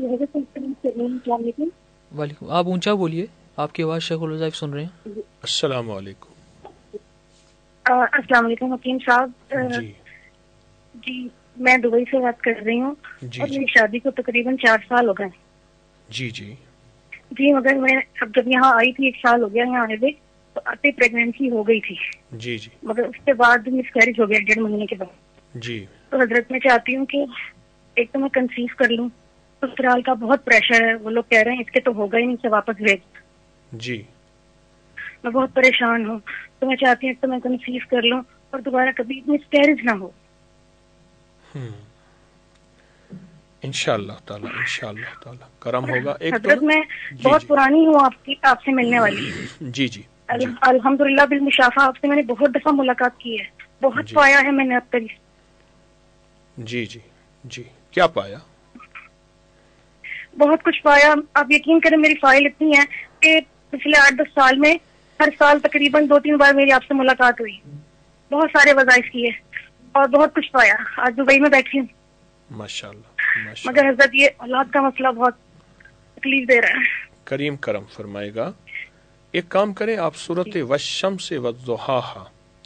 السلام علیکم. وعلیکم. آپ اونچا بولیے, آپ کی آواز شیخ الوظائف سن رہے ہیں. السلام علیکم. السلام علیکم حکیم صاحب. جی میں دبئی سے بات کر رہی ہوں اور میری شادی کو تقریباً 4 سال ہو گئے. جی مگر میں اب جب یہاں آئی تھی 1 سال ہو گیا یہاں آنے میں, تو آتے پریگنینسی ہو گئی تھی. مگر اس کے بعد مس کیریج ہو گیا 1.5 مہینے کے بعد. تو حضرت میں چاہتی ہوں کہ ایک تو میں کنسیو کر لوں. سسرال کا بہت پریشر ہے, وہ لوگ کہہ رہے ہیں اس کے تو ہوگا ہی نہیں, سے واپس بھیج. میں بہت پریشان ہوں, تو میں چاہتی ہوں تو میں کنسیو کر لوں اور دوبارہ کبھی مس کیریج نہ ہو. انشاءاللہ تعالی کرم ہوگا. حضرت میں بہت پرانی ہوں آپ سے ملنے والی. الحمدللہ بالمشافہ آپ سے میں نے بہت دفعہ ملاقات کی ہے, بہت پایا ہے میں نے اب تک. جی کیا پایا؟ بہت کچھ پایا. آپ یقین کریں میری فائل اتنی ہے کہ پچھلے 8-10 سال میں ہر سال تقریباً 2-3 بار میری آپ سے ملاقات ہوئی. بہت سارے وظائف کیے اور بہت کچھ پایا. آج دبئی میں بیٹھی ہوں ماشاءاللہ. مگر حضرت یہ اولاد کا مسئلہ بہت تکلیف دے رہا ہے. کریم کرم فرمائے گا. ایک کام کریں آپ, سورۃ والشمس والضحاہا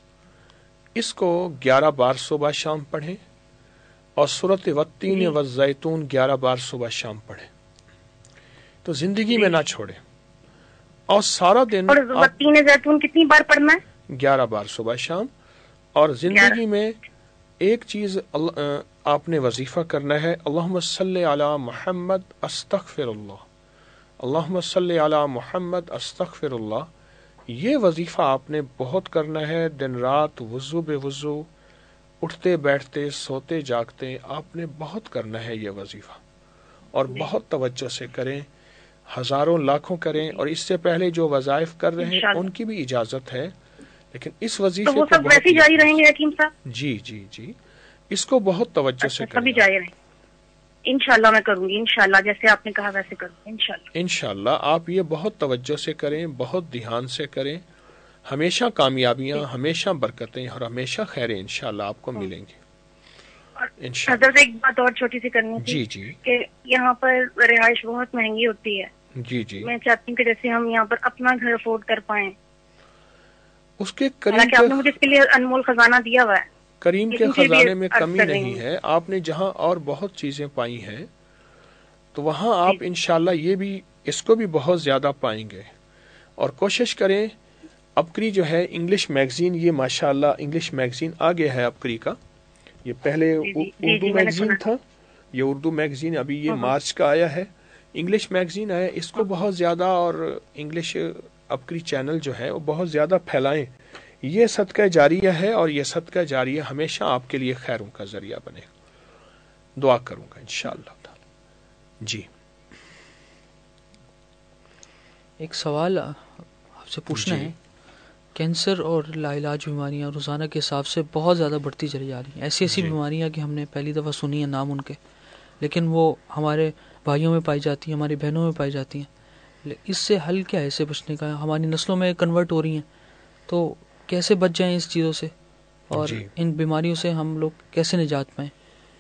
اس کو 11 بار صبح شام پڑھیں, اور سورۃ والتین والزیتون 11 بار صبح شام پڑھیں, تو زندگی میں نہ چھوڑیں. اور سارا دن اور والتین زیتون کتنی بار پڑھنا ہے؟ 11 بار صبح شام. اور زندگی میں ایک چیز آپ نے وظیفہ کرنا ہے, اللہم صلی علی محمد استغفر اللہ, اللہم صلی علی محمد استغفر اللہ. یہ وظیفہ آپ نے بہت کرنا ہے, دن رات وضو بے وضو, اٹھتے بیٹھتے سوتے جاگتے آپ نے بہت کرنا ہے یہ وظیفہ, اور بہت توجہ سے کریں. ہزاروں لاکھوں کریں, اور اس سے پہلے جو وظائف کر رہے ہیں ان کی بھی اجازت ہے, لیکن اس وظیفے کو بہت ویسے جاری رہیں گے حکیم صاحب. جی اس کو بہت توجہ سے کریں. جاری رہیں. انشاءاللہ میں کروں گی, انشاءاللہ جیسے آپ نے کہا ویسے کروں گی انشاءاللہ. آپ یہ بہت توجہ سے کریں, بہت دھیان سے کریں. ہمیشہ کامیابیاں, ہمیشہ برکتیں اور ہمیشہ خیریں انشاءاللہ آپ کو ملیں گی. حضرت ایک بات اور چھوٹی سی کرنی تھی کہ یہاں پر رہائش بہت مہنگی ہوتی ہے. میں چاہتی ہوں کہ جیسے ہم یہاں پر اپنا گھر افورڈ کر پائیں. اس کے کریم آپ نے مجھے اس کے لیے انمول خزانہ دیا ہوا ہے. کریم کے خزانے میں کمی نہیں ہے. آپ نے جہاں اور بہت چیزیں پائی ہیں تو وہاں آپ انشاءاللہ یہ بھی اس کو بھی بہت زیادہ پائیں گے. اور کوشش کریں, اپکری جو ہے انگلش میگزین, یہ ماشاءاللہ انگلش میگزین آ گیا ہے اپکری کا. یہ پہلے اردو میگزین تھا, یہ اردو میگزین ابھی یہ مارچ کا آیا ہے. انگلش میگزین آیا, اس کو بہت زیادہ, اور انگلش اپکری چینل جو ہے وہ بہت زیادہ پھیلائیں. یہ صدقہ جاریہ ہے, اور یہ صدقہ جاریہ ہمیشہ آپ کے لیے خیروں کا ذریعہ بنے گا. دعا کروں گا انشاءاللہ تعالی. جی ایک سوال آپ سے پوچھنا ہے. کینسر اور لاعلاج بیماریاں روزانہ کے حساب سے بہت زیادہ بڑھتی چلی جا رہی ہیں. ایسی بیماریاں کہ ہم نے پہلی دفعہ سنی ہیں نام ان کے, لیکن وہ ہمارے بھائیوں میں پائی جاتی ہیں, ہماری بہنوں میں پائی جاتی ہیں. اس سے حل کیا ہے, اس سے بچنے کا؟ ہماری نسلوں میں کنورٹ ہو رہی ہیں, تو کیسے بچ جائیں اس چیزوں سے, اور ان بیماریوں سے ہم لوگ کیسے نجات پائیں؟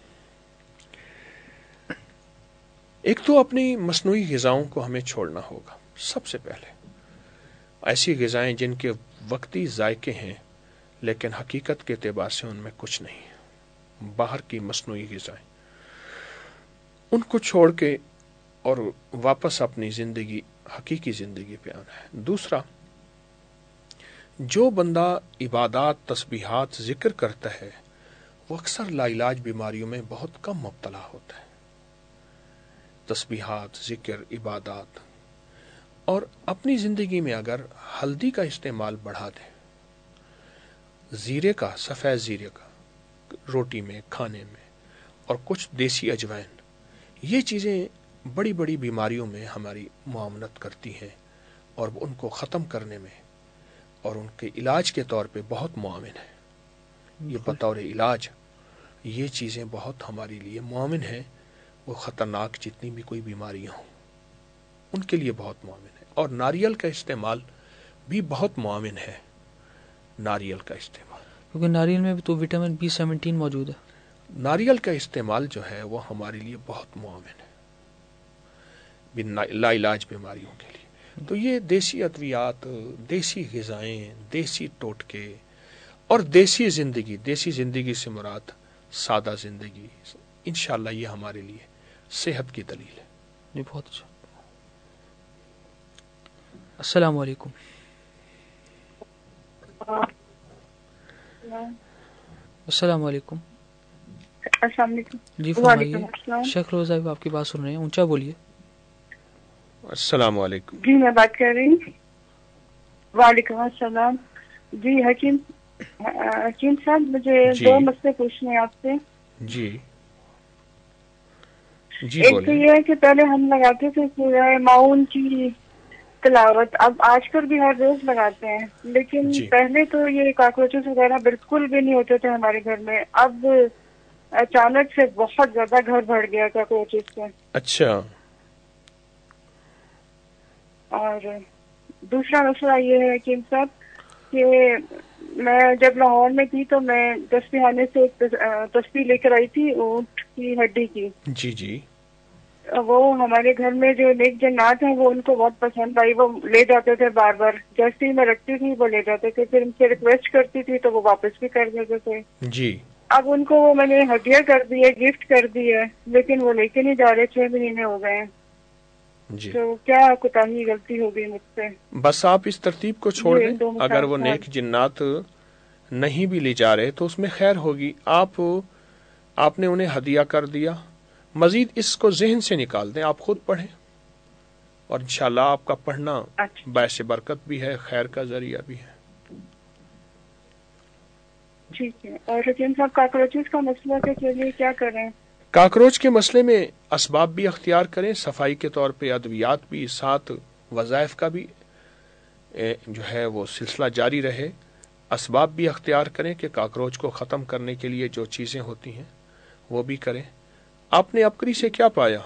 ایک تو اپنی مصنوعی غذاؤں کو ہمیں چھوڑنا ہوگا سب سے پہلے. ایسی غذائیں جن کے وقتی ذائقے ہیں لیکن حقیقت کے اعتبار سے ان میں کچھ نہیں ہے, باہر کی مصنوعی غذائیں, ان کو چھوڑ کے اور واپس اپنی زندگی, حقیقی زندگی پہ آنا ہے. دوسرا, جو بندہ عبادات, تسبیحات, ذکر کرتا ہے وہ اکثر لاعلاج بیماریوں میں بہت کم مبتلا ہوتا ہے. تسبیحات, ذکر, عبادات, اور اپنی زندگی میں اگر ہلدی کا استعمال بڑھا دیں, زیرے کا, سفید زیرے کا روٹی میں, کھانے میں, اور کچھ دیسی اجوائن, یہ چیزیں بڑی بڑی بیماریوں میں ہماری معاونت کرتی ہیں, اور ان کو ختم کرنے میں اور ان کے علاج کے طور پہ بہت معاون ہے. یہ بطور علاج یہ چیزیں بہت ہمارے لیے معاون ہیں. وہ خطرناک جتنی بھی کوئی بیماریاں ہوں ان کے لیے بہت معاون ہے. اور ناریل کا استعمال بھی بہت معاون ہے. ناریل کا استعمال, کیونکہ ناریل میں بھی تو وٹامن B17 موجود ہے. ناریل کا استعمال جو ہے وہ ہمارے لیے بہت معاون ہے. لا علاج بیماریوں کے لیے. تو یہ دیسی ادویات، دیسی غذائیں، دیسی ٹوٹکے اور دیسی زندگی سے مراد سادہ زندگی، انشاءاللہ یہ ہمارے لیے صحت کی دلیل ہے. جی بہت اچھا. السلام علیکم. السلام علیکم. السلام علیکم. جی فرمائیے. شیخ روزہ آپ کی بات سن رہے ہیں، اونچا بولیے. السلام علیکم. جی میں بات کر رہی ہوں. وعلیکم السلام. جی حکیم صاحب، مجھے دو مسئلے پوچھنے ہیں آپ سے. جی ایک تو یہ ہے کہ پہلے ہم لگاتے تھے سورہ معون کی تلاوت، اب آج کل بھی ہر روز لگاتے ہیں، لیکن پہلے تو یہ کاکروچز وغیرہ بالکل بھی نہیں ہوتے تھے ہمارے گھر میں. اب اچانک سے بہت زیادہ گھر بھر گیا کاکروچز سے. اچھا. اور دوسرا مسئلہ یہ ہے کہ صاحب کہ میں جب لاہور میں تھی تو میں تسبیحانے سے ایک تسبیح لے کر آئی تھی اونٹ کی ہڈی کی. جی جی. وہ ہمارے گھر میں جو نیک جنات ہیں وہ ان کو بہت پسند آئی، وہ لے جاتے تھے بار بار. جیسے ہی میں رکھتی تھی وہ لے جاتے تھے، پھر ان سے ریکویسٹ کرتی تھی تو وہ واپس بھی کر دیتے تھے. جی. اب ان کو میں نے ہدیہ کر دی ہے، گفٹ کر دی ہے، لیکن وہ لے کے نہیں جا رہے. 6 مہینے ہو گئے ہیں. جی. تو کیا کوتاہی غلطی ہو گئی مجھ سے؟ بس آپ اس ترتیب کو چھوڑ دیں. اگر وہ نیک جنات نہیں بھی لے جا رہے تو اس میں خیر ہوگی. آپ نے انہیں ہدیہ کر دیا، مزید اس کو ذہن سے نکال دیں، آپ خود پڑھیں، اور انشاءاللہ آپ کا پڑھنا باعث برکت بھی ہے، خیر کا ذریعہ بھی ہے. ٹھیک ہے. اور حکیم صاحب کاکروچز کا مسئلہ کے لیے کیا کریں؟ کاکروچ کے مسئلے میں اسباب بھی اختیار کریں، صفائی کے طور پہ ادویات بھی، ساتھ وظائف کا بھی جو ہے وہ سلسلہ جاری رہے. اسباب بھی اختیار کریں کہ کاکروچ کو ختم کرنے کے لیے جو چیزیں ہوتی ہیں وہ بھی کریں. آپ نے اپکری سے کیا پایا؟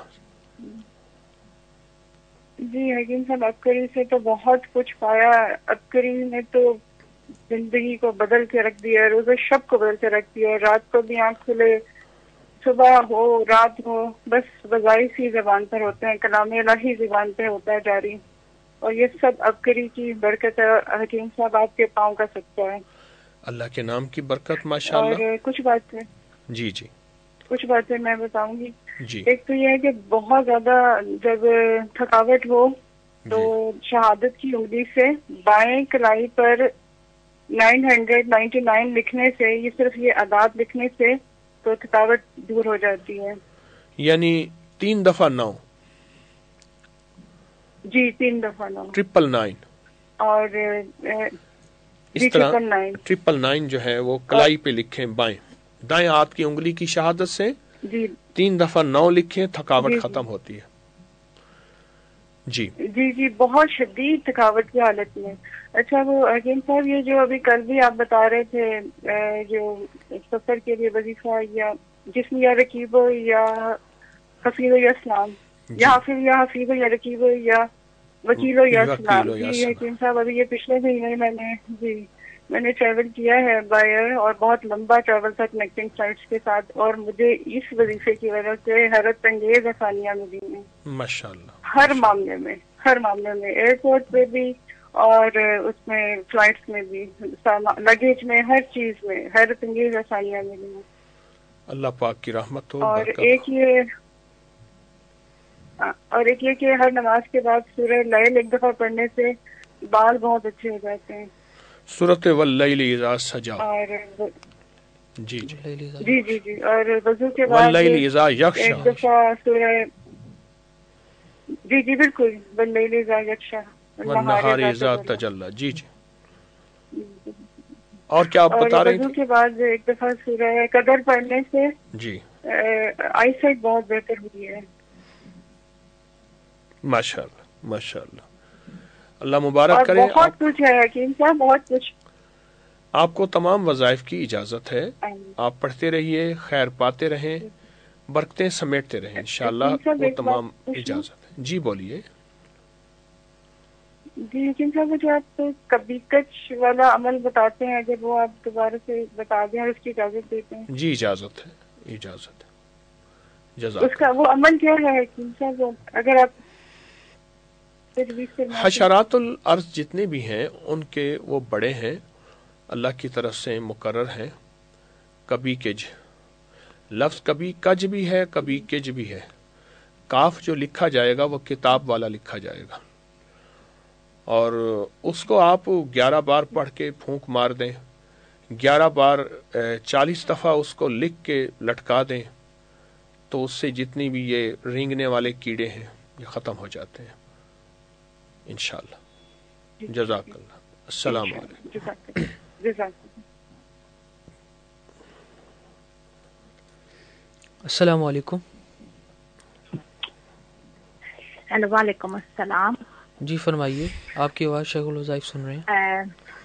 جی حکیم صاحب اپکری سے تو بہت کچھ پایا. اپکری نے تو زندگی کو بدل کے رکھ دیا، روز شب کو بدل کے رکھ دیا. رات کو بھی آنکھ کھلے، صبح ہو رات ہو، بس وظائف ہی زبان پر ہوتے ہیں، کلام الہی زبان پہ ہوتا ہے جاری. اور یہ سب ابکری کی برکت ہے. حکیم صاحب آپ کے پاؤں کا صدقہ ہے. اللہ کے نام کی برکت ماشاءاللہ. اور کچھ باتیں کچھ باتیں میں بتاؤں گی. ایک تو یہ ہے کہ بہت زیادہ جب تھکاوٹ ہو تو شہادت کی انگلی سے بائیں کلائی پر 999 لکھنے سے، یہ صرف یہ اعداد لکھنے سے تو تھکاوٹ دور ہو جاتی ہے. یعنی 3 دفعہ 9. جی 3 دفعہ 9. 999. اور اس طرح 999 جو ہے وہ کلائی پہ لکھیں بائیں، دائیں ہاتھ کی انگلی کی شہادت سے 3 دفعہ 9 لکھیں، تھکاوٹ ختم ہوتی ہے. جی بہت شدید تھکاوٹ کی حالت میں. اچھا وہ حکیم صاحب یہ جو ابھی کل بھی آپ بتا رہے تھے جو سفر کے لیے وظیفہ، یا جس میں یا رقیب ہو یا حفیظ یا اسلام، یا حافظ یا حفیظ یا رقیب یا وکیل یا اسلام. جی حکیم صاحب ابھی یہ پچھلے مہینے میں نے ٹریول کیا ہے بائی ایئر، اور بہت لمبا ٹریول تھا کنیکٹنگ فلائٹس کے ساتھ، اور مجھے اس وظیفے کی وجہ سے حیرت انگیز آسانیاں ملی ہیں ماشاءاللہ. ہر معاملے میں ایئرپورٹ پہ بھی اور اس میں فلائٹس میں بھی، لگیج میں، ہر چیز میں حیرت انگیز آسانیاں ملی ہیں. اللہ پاک کی رحمت ہو. اور ایک یہ کہ ہر نماز کے بعد سورہ لیل ایک دفعہ پڑھنے سے بال بہت اچھے ہو جاتے ہیں. سورۃ واللیل اذا سجا. جی اور وضو کے بعد واللیل اذا یغشا ایک دفعہ سورہ جی بالکل واللیل اذا یغشا والنہار اذا تجلی. جی اور کیا آپ بتا رہے تھے؟ وضو کے بعد ایک دفعہ سورہ قدر پڑھنے سے آئی سائٹ بہت بہتر ہوئی ہے. ماشاءاللہ اللہ مبارک کرے. بہت کچھ ہے حکیم صاحب، بہت کچھ. آپ کو تمام وظائف کی اجازت ہے، آپ پڑھتے رہیے، خیر پاتے رہیں، برکتیں سمیٹتے رہیں انشاءاللہ. وہ تمام اجازت ہے. جی بولیے. جی حکیم صاحب جو آپ کبھی کچھ والا عمل بتاتے ہیں، اگر وہ آپ دوبارہ سے بتا دیں اور اس کی اجازت دیتے ہیں. جی اجازت ہے. اس کا وہ عمل کیا ہے حکیم صاحب؟ اگر آپ حشرات الارض جتنے بھی ہیں ان کے وہ بڑے ہیں، اللہ کی طرف سے مقرر ہیں. کبھی کج لفظ کبھی کج بھی ہے، کبھی کج بھی ہے. کاف جو لکھا جائے گا وہ کتاب والا لکھا جائے گا، اور اس کو آپ 11 بار پڑھ کے پھونک مار دیں، 11 بار 40 دفعہ اس کو لکھ کے لٹکا دیں، تو اس سے جتنی بھی یہ رینگنے والے کیڑے ہیں یہ ختم ہو جاتے ہیں انشاءاللہ. جزاک اللہ. السلام علیکم. السلام علیکم. ہیلو، وعلیکم السلام. جی فرمائیے، آپ کی آواز شیخ الوظائف سن رہے ہیں.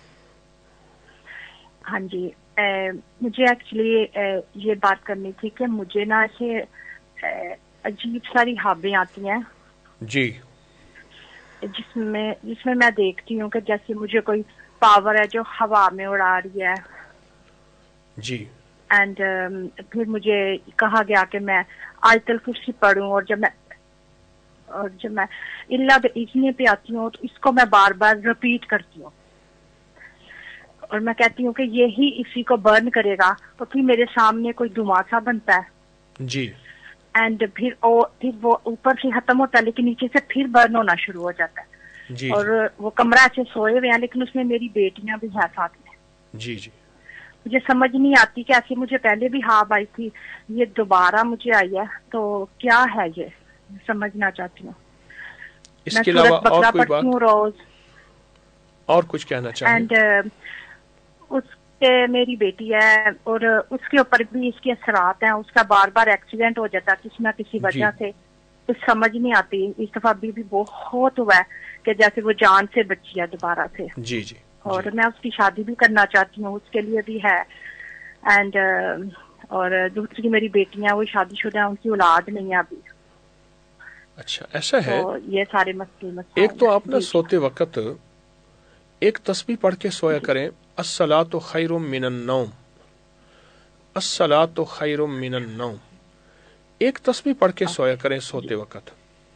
ہاں جی، مجھے ایکچولی یہ بات کرنی تھی کہ مجھے نا ایسے عجیب ساری خوابیں آتی ہیں جی، جس میں میں دیکھتی ہوں کہ جیسے مجھے کوئی پاور ہے جو ہوا میں اڑا رہی ہے. جی. اینڈ پھر مجھے کہا گیا کہ میں آیت الکرسی پڑھوں، اور جب میں اللہ بیچنے پہ آتی ہوں تو اس کو میں بار بار ریپیٹ کرتی ہوں، اور میں کہتی ہوں کہ یہی اسی کو برن کرے گا. تو پھر میرے سامنے کوئی دھماسا بنتا ہے جی، اینڈ پھر وہ اوپر سے ختم ہوتا ہے لیکن نیچے سے پھر برن ہونا شروع ہو جاتا ہے. جی. اور وہ کمرہ سے سوئے ہوئے ہیں لیکن اس میں میری بیٹیاں بھی ہیں ساتھ میں. جی جی. مجھے سمجھ نہیں آتی کہ ایسی مجھے پہلے بھی خواب آئی تھی، یہ دوبارہ مجھے آئی ہے، تو کیا ہے یہ سمجھنا چاہتی ہوں. اس کے علاوہ اور کوئی بات روز اور کچھ کہنا چاہیں؟ اینڈ اس کے میری بیٹی ہے اور اس کے اوپر بھی اس کے اثرات ہیں. اس کا بار بار ایکسیڈنٹ ہو جاتا ہے کسی نہ کسی وجہ سے، کچھ سمجھ نہیں آتی. اس دفعہ بھی بہت ہوا ہے کہ جیسے وہ جان سے بچی ہے دوبارہ سے. جی جی. اور میں اس کی شادی بھی کرنا چاہتی ہوں، اس کے لیے بھی ہے. اینڈ اور دوسری میری بیٹیاں وہ شادی شدہ ہیں، ان کی اولاد نہیں ہے ابھی. اچھا ایسا ہے. تو یہ سارے مسئلے ایک تو آپ نہ سوتے وقت ایک تسبیح پڑھ کے سویا کریں، الصلاۃ خیر من النوم، الصلاۃ خیر من النوم. ایک تسبیح پڑھ کے سویا کریں سوتے وقت.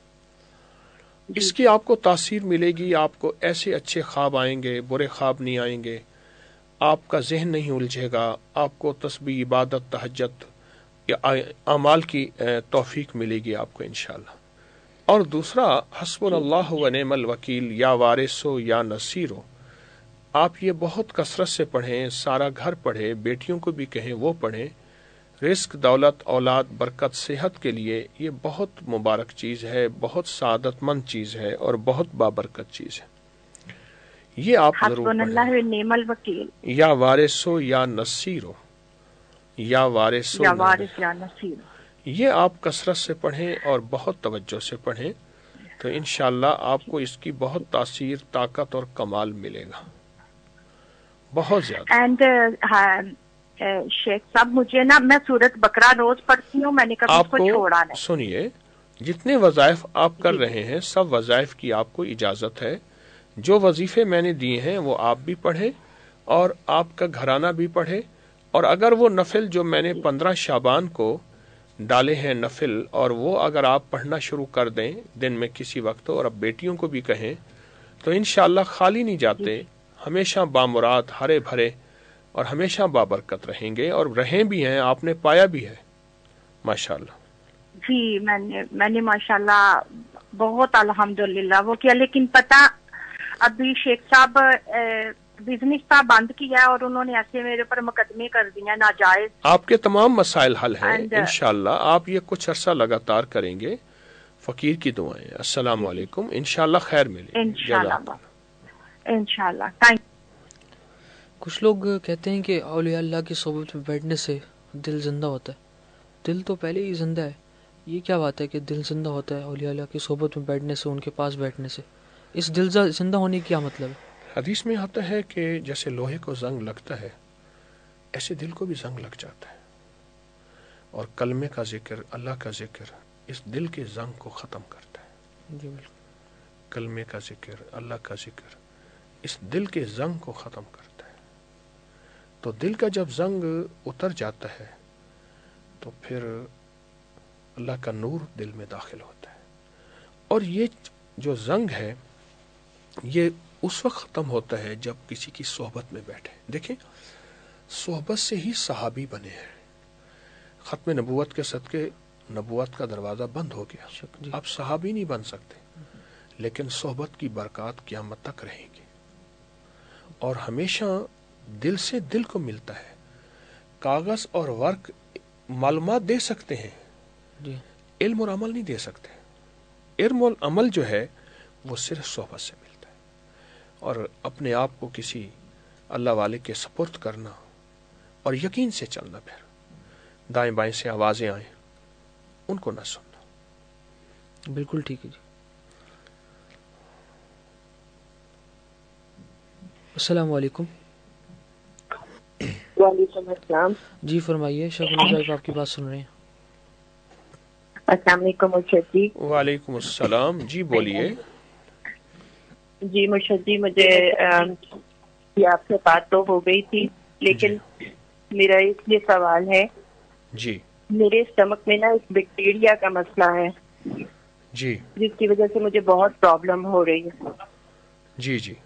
اس کی آپ کو تاثیر ملے گی، آپ کو ایسے اچھے خواب آئیں گے، برے خواب نہیں آئیں گے، آپ کا ذہن نہیں الجھے گا، آپ کو تسبیح، عبادت، تہجد یا اعمال کی توفیق ملے گی آپ کو انشاءاللہ. اور دوسرا، حسبنا اللہ و نعم الوکیل یا وارثو یا نصیرو، آپ یہ بہت کثرت سے پڑھیں، سارا گھر پڑھیں، بیٹیوں کو بھی کہیں وہ پڑھیں. رزق، دولت، اولاد، برکت، صحت کے لیے یہ بہت مبارک چیز ہے، بہت سعادت مند چیز ہے اور بہت بابرکت چیز ہے. یہ آپ ضرور پڑھیں. یا وارثو یا نصیرو، یا وارثو یا نصیرو، یہ آپ کثرت سے پڑھیں اور بہت توجہ سے پڑھیں، تو انشاءاللہ آپ کو اس کی بہت تاثیر، طاقت اور کمال ملے گا، بہت زیادہ. اینڈ شیخ صاحب مجھے نا، میں سورۃ بقرہ روز پڑھتی ہوں، میں نے کبھی اس کو چھوڑا نہیں. سنیے، جتنے وظائف آپ کر رہے ہیں سب وظائف کی آپ کو اجازت ہے. جو وظیفے میں نے دیے ہیں وہ آپ بھی پڑھیں اور آپ کا گھرانہ بھی پڑھے. اور اگر وہ نفل جو میں نے 15 شعبان کو ڈالے ہیں نفل، اور وہ اگر آپ پڑھنا شروع کر دیں دن میں کسی وقت، اور اب بیٹیوں کو بھی کہیں، تو انشاءاللہ خالی نہیں جاتے، ہمیشہ بامراد، ہرے بھرے اور ہمیشہ بابرکت رہیں گے، اور رہیں بھی ہیں، آپ نے پایا بھی ہے ماشاءاللہ. جی میں نے ماشاءاللہ بہت الحمدللہ وہ کیا. لیکن پتہ ابھی شیخ صاحب بزنس کا بند کیا اور انہوں نے ایسے میرے پر مقدمے کر دیے ناجائز. آپ کے تمام مسائل حل ہیں انشاءاللہ. آپ یہ کچھ عرصہ لگاتار کریں گے. فقیر کی دعائیں. السلام علیکم. انشاءاللہ خیر ملے انشاءاللہ. کچھ لوگ کہتے ہیں کہ اولیاء اللہ کی صحبت میں بیٹھنے سے دل زندہ ہوتا ہے. دل تو پہلے ہی زندہ ہے، یہ کیا بات ہے کہ دل زندہ ہوتا ہے اولیاء اللہ کی صحبت میں بیٹھنے سے، ان کے پاس بیٹھنے سے؟ اس دل زندہ ہونے کی کیا مطلب ہے؟ حدیث میں آتا ہے کہ جیسے لوہے کو زنگ لگتا ہے ایسے دل کو بھی زنگ لگ جاتا ہے، اور کلمے کا ذکر، اللہ کا ذکر اس دل کے زنگ کو ختم کرتا ہے. جی بالکل. کلمے کا ذکر، اللہ کا ذکر اس دل کے زنگ کو ختم کرتا ہے. تو دل کا جب زنگ اتر جاتا ہے تو پھر اللہ کا نور دل میں داخل ہوتا ہے. اور یہ جو زنگ ہے یہ اس وقت ختم ہوتا ہے جب کسی کی صحبت میں بیٹھے. دیکھیں صحبت سے ہی صحابی بنے ہیں. ختم نبوت کے صدقے نبوت کا دروازہ بند ہو گیا, اب صحابی نہیں بن سکتے, لیکن صحبت کی برکات قیامت تک رہیں گی اور ہمیشہ دل سے دل کو ملتا ہے. کاغذ اور ورق معلومات دے سکتے ہیں, علم اور عمل نہیں دے سکتے. علم اور عمل جو ہے وہ صرف صحبت سے ملتا ہے. اور اپنے آپ کو کسی اللہ والے کے سپرد کرنا اور یقین سے چلنا, پھر دائیں بائیں سے آوازیں آئیں ان کو نہ سننا. بالکل ٹھیک ہے جی. السلام علیکم. وعلیکم السلام. جی فرمائیے, شکر صاحب آپ کی بات سن رہے ہیں. السلام علیکم مرشد جی. وعلیکم السلام, جی بولیے. جی مرشد جی, مجھے آپ سے بات تو ہو گئی تھی, لیکن میرا اس لیے سوال ہے. جی میرے اسٹمک میں نا ایک بیکٹیریا کا مسئلہ ہے جی, جس کی وجہ سے مجھے بہت پرابلم ہو رہی ہے. جی جی,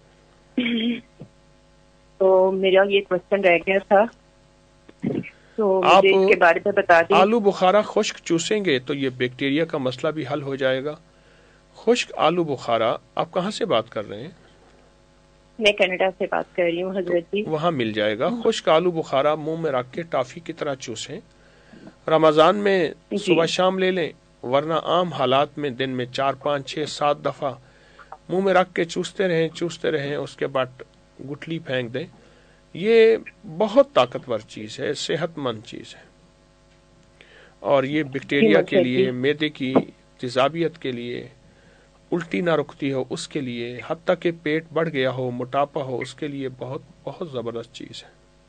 تو میرا یہ کوشچن رہ گیا تھا, تو آپ مجھے اس کے بارے میں بتا دیں. آلو بخارا خشک چوسیں گے تو یہ بیکٹیریا کا مسئلہ بھی حل ہو جائے گا. خشک آلو بخارا. آپ کہاں سے بات کر رہے ہیں؟ میں کینیڈا سے بات کر رہی ہوں حضرت جی. وہاں مل جائے گا. خشک آلو بخارا منہ میں رکھ کے ٹافی کی طرح چوسیں. رمضان میں صبح شام لے لیں, ورنہ عام حالات میں دن میں 4 5 6 7 دفعہ منہ میں رکھ کے چوستے رہیں, اس کے بعد گٹھلی پھینک دیں. یہ بہت طاقتور چیز ہے, صحت مند چیز ہے, اور یہ بیکٹیریا کے لیے, معدے کی تیزابیت کے لیے, الٹی نہ رکتی ہو اس کے لیے, حتیٰ کہ پیٹ بڑھ گیا ہو, موٹاپا ہو, اس کے لیے بہت بہت زبردست چیز ہے.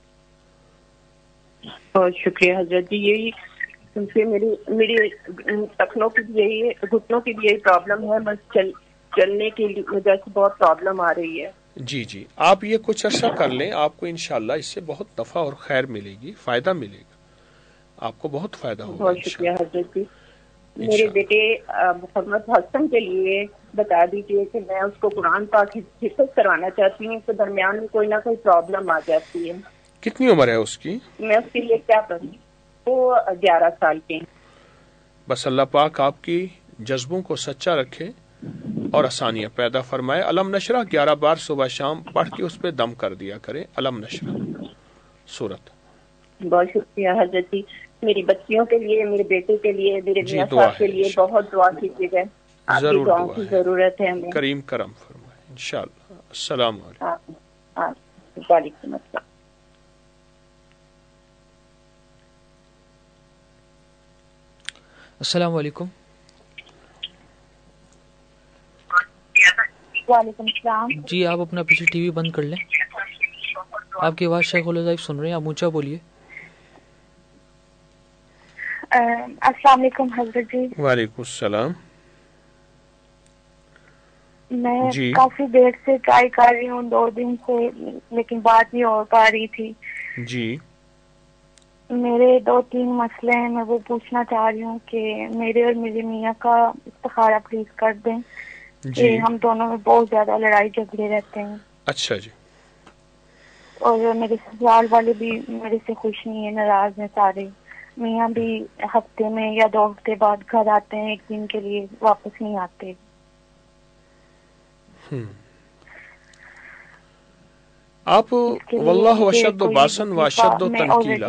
بہت شکریہ حضرت جی. یہی کیونکہ میری ٹخنوں کی بھی یہی, گھٹنوں کی بھی یہی پرابلم ہے, بس چلنے کی وجہ سے بہت پرابلم آ رہی ہے. جی جی, آپ یہ کچھ عرصہ کر لیں, آپ کو انشاءاللہ اس سے بہت نفع اور خیر ملے گی, فائدہ ملے گا, آپ کو بہت فائدہ ہوگا. بہت شکریہ حضرت جی. میرے بیٹے محمد حسن کے لیے بتا دیجیے کہ میں اس کو قرآن پاک حفظ کروانا چاہتی ہوں, تو درمیان میں کوئی نہ کوئی پرابلم آ جاتی ہے. کتنی عمر ہے اس کی؟ میں اس کے لیے کیا کروں؟ وہ 11 سال کے. بس اللہ پاک آپ کی جذبوں کو سچا رکھے اور آسانیاں پیدا فرمائے. علم نشرہ 11 بار صبح شام پڑھ کے اس پہ دم کر دیا کرے. علم نشرہ سورت. بہت شکریہ حضرت جی. میری بچیوں کے لیے, میرے بیٹے کے لیے, میرے میاں صاحب کے لیے بہت دعا کیجیے گا. آپ کی دعاؤں کی ضرورت ہے ہمیں. کریم کرم فرمائے انشاءاللہ. السلام علیکم. وعلیکم السلام. السلام علیکم. وعلیکم السلام. جی آپ اپنا پیچھے ٹی وی بند کر لیں, آپ کی آواز شیخ الہدایف سن رہے ہیں, آپ اونچا بولیے. السلام علیکم حضرت جی. وعلیکم السلام. میں کافی دیر سے ٹرائی کر رہی ہوں, 2 دن سے, لیکن بات نہیں ہو پا رہی تھی. جی میرے 2-3 مسئلے ہیں, میں وہ پوچھنا چاہ رہی ہوں کہ میرے اور میرے میاں کا استخارہ پلیز کر دیں. کہ ہم دونوں میں بہت زیادہ لڑائی جھگڑے رہتے ہیں. اچھا جی. اور میرے سسرال والے بھی میرے سے خوش نہیں ہیں, ناراض ہیں سارے. میاں بھی ہفتے میں یا 2 ہفتے بعد گھر آتے ہیں, 1 دن کے لیے واپس نہیں آتے. آپ واللہ اشد باسن و اشد تنکیلا,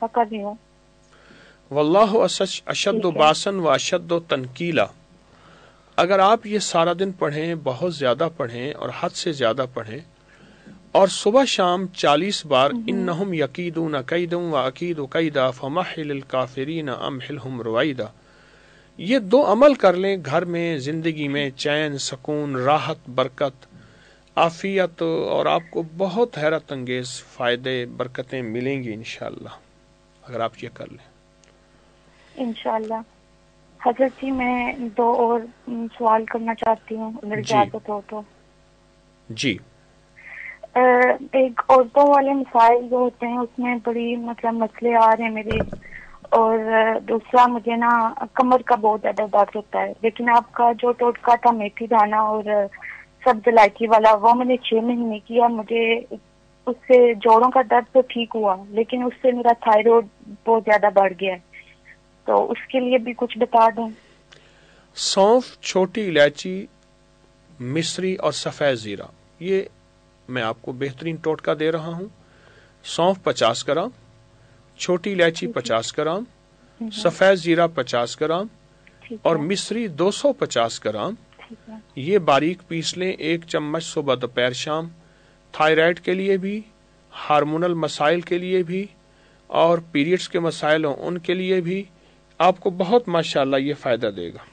واللہ اشد باسن و اشد تنکیلا. اگر آپ یہ سارا دن پڑھیں, بہت زیادہ پڑھیں اور حد سے زیادہ پڑھیں, اور صبح شام 40 بار انہم یکیدون کیدا واکید کیدا فمہل الکافرین امہلہم رویدا, یہ 2 عمل کر لیں, گھر میں, زندگی میں چین, سکون, راحت, برکت, عافیت, اور آپ کو بہت حیرت انگیز فائدے, برکتیں ملیں گی انشاءاللہ اگر آپ یہ کر لیں. انشاءاللہ. حضرت جی میں 2 اور سوال کرنا چاہتی ہوں اگر اجازت ہو تو. جی. ایک عورتوں والے مسائل جو ہوتے ہیں اس میں بڑی مسئلے آ رہے ہیں میرے, اور دوسرا مجھے نا کمر کا بہت زیادہ درد ہوتا ہے، لیکن آپ کا جو ٹوٹکا تھا میتھی دانا اور سبز الائچی والا وہ میں نے 6 مہینے کیا، مجھے اس سے جوڑوں کا درد تو ٹھیک ہوا، لیکن اس سے میرا تھائرائیڈ بہت زیادہ بڑھ گیا ہے، تو اس کے لیے بھی کچھ بتا دیں۔ سونف، چھوٹی الائچی، مصری اور سفید زیرہ، یہ میں آپ کو بہترین ٹوٹکا دے رہا ہوں۔ سونف 50 گرام، چھوٹی الائچی 50 گرام، سفید زیرہ 50 گرام اور مصری 250 گرام، یہ باریک پیس لیں۔ 1 چمچ صبح دوپہر شام، تھائرائیڈ کے لیے بھی، ہارمونل مسائل کے لیے بھی، اور پیریڈز کے مسائل ہوں ان کے لیے بھی آپ کو بہت ماشاءاللہ یہ فائدہ دے گا۔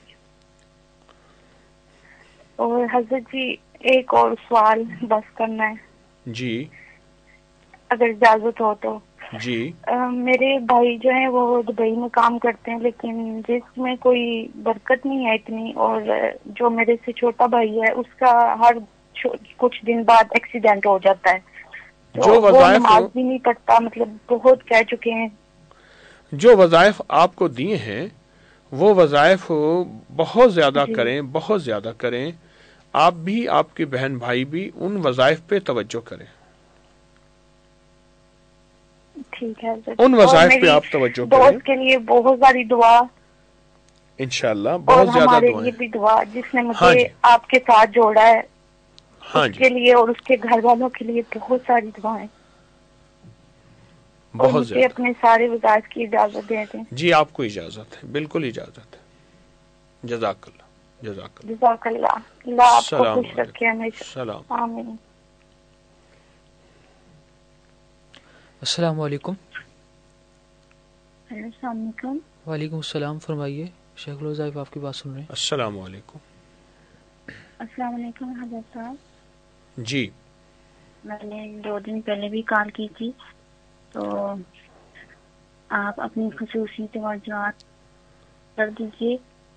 اور حضرت جی ایک اور سوال بس کرنا ہے جی اگر اجازت ہو تو۔ جی میرے بھائی جو ہیں وہ دبئی میں کام کرتے ہیں، لیکن جس میں کوئی برکت نہیں ہے اتنی، اور جو میرے سے چھوٹا بھائی ہے اس کا ہر کچھ دن بعد ایکسیڈنٹ ہو جاتا ہے، تو جو وہ وظائف نماز بھی نہیں پڑھتا، مطلب بہت کہہ چکے ہیں۔ جو وظائف آپ کو دیے ہیں وہ وظائف بہت زیادہ جی کریں، بہت زیادہ کریں، آپ بھی، آپ کے بہن بھائی بھی ان وظائف پہ توجہ کریں، ٹھیک ہے حضرت۔ ان وظائف پہ آپ توجہ کریں، دوست کے لیے بہت ساری دعا، انشاءاللہ اور بہت زیادہ ہمارے دعائیں۔ لیے بھی دعا، جس نے ہاں مجھے جی، آپ کے ساتھ جوڑا ہے ہاں اس جی، کے لیے اور اس کے گھر والوں کے لیے بہت ساری دعائیں، اور بہت مجھے زیادہ۔ اپنے سارے وظائف کی اجازت دے دیں۔ جی آپ کو اجازت ہے، بالکل اجازت ہے۔ جزاک اللہ، جزاک اللہ۔ جزاک اللہ، اللہ آپ کو السلام خوش رکھے علیکم۔ ہمیشہ، سلام۔ آمین۔ السلام علیکم۔ السلام علیکم۔ وعلیکم السلام، فرمائیے، شیخ الوظائف آپ کی بات سن رہے ہیں۔ السلام علیکم۔ السلام علیکم حضرت صاحب، جی میں نے 2 دن پہلے بھی کال کی تھی، تو آپ اپنی خصوصی توجہات کر دیجیے،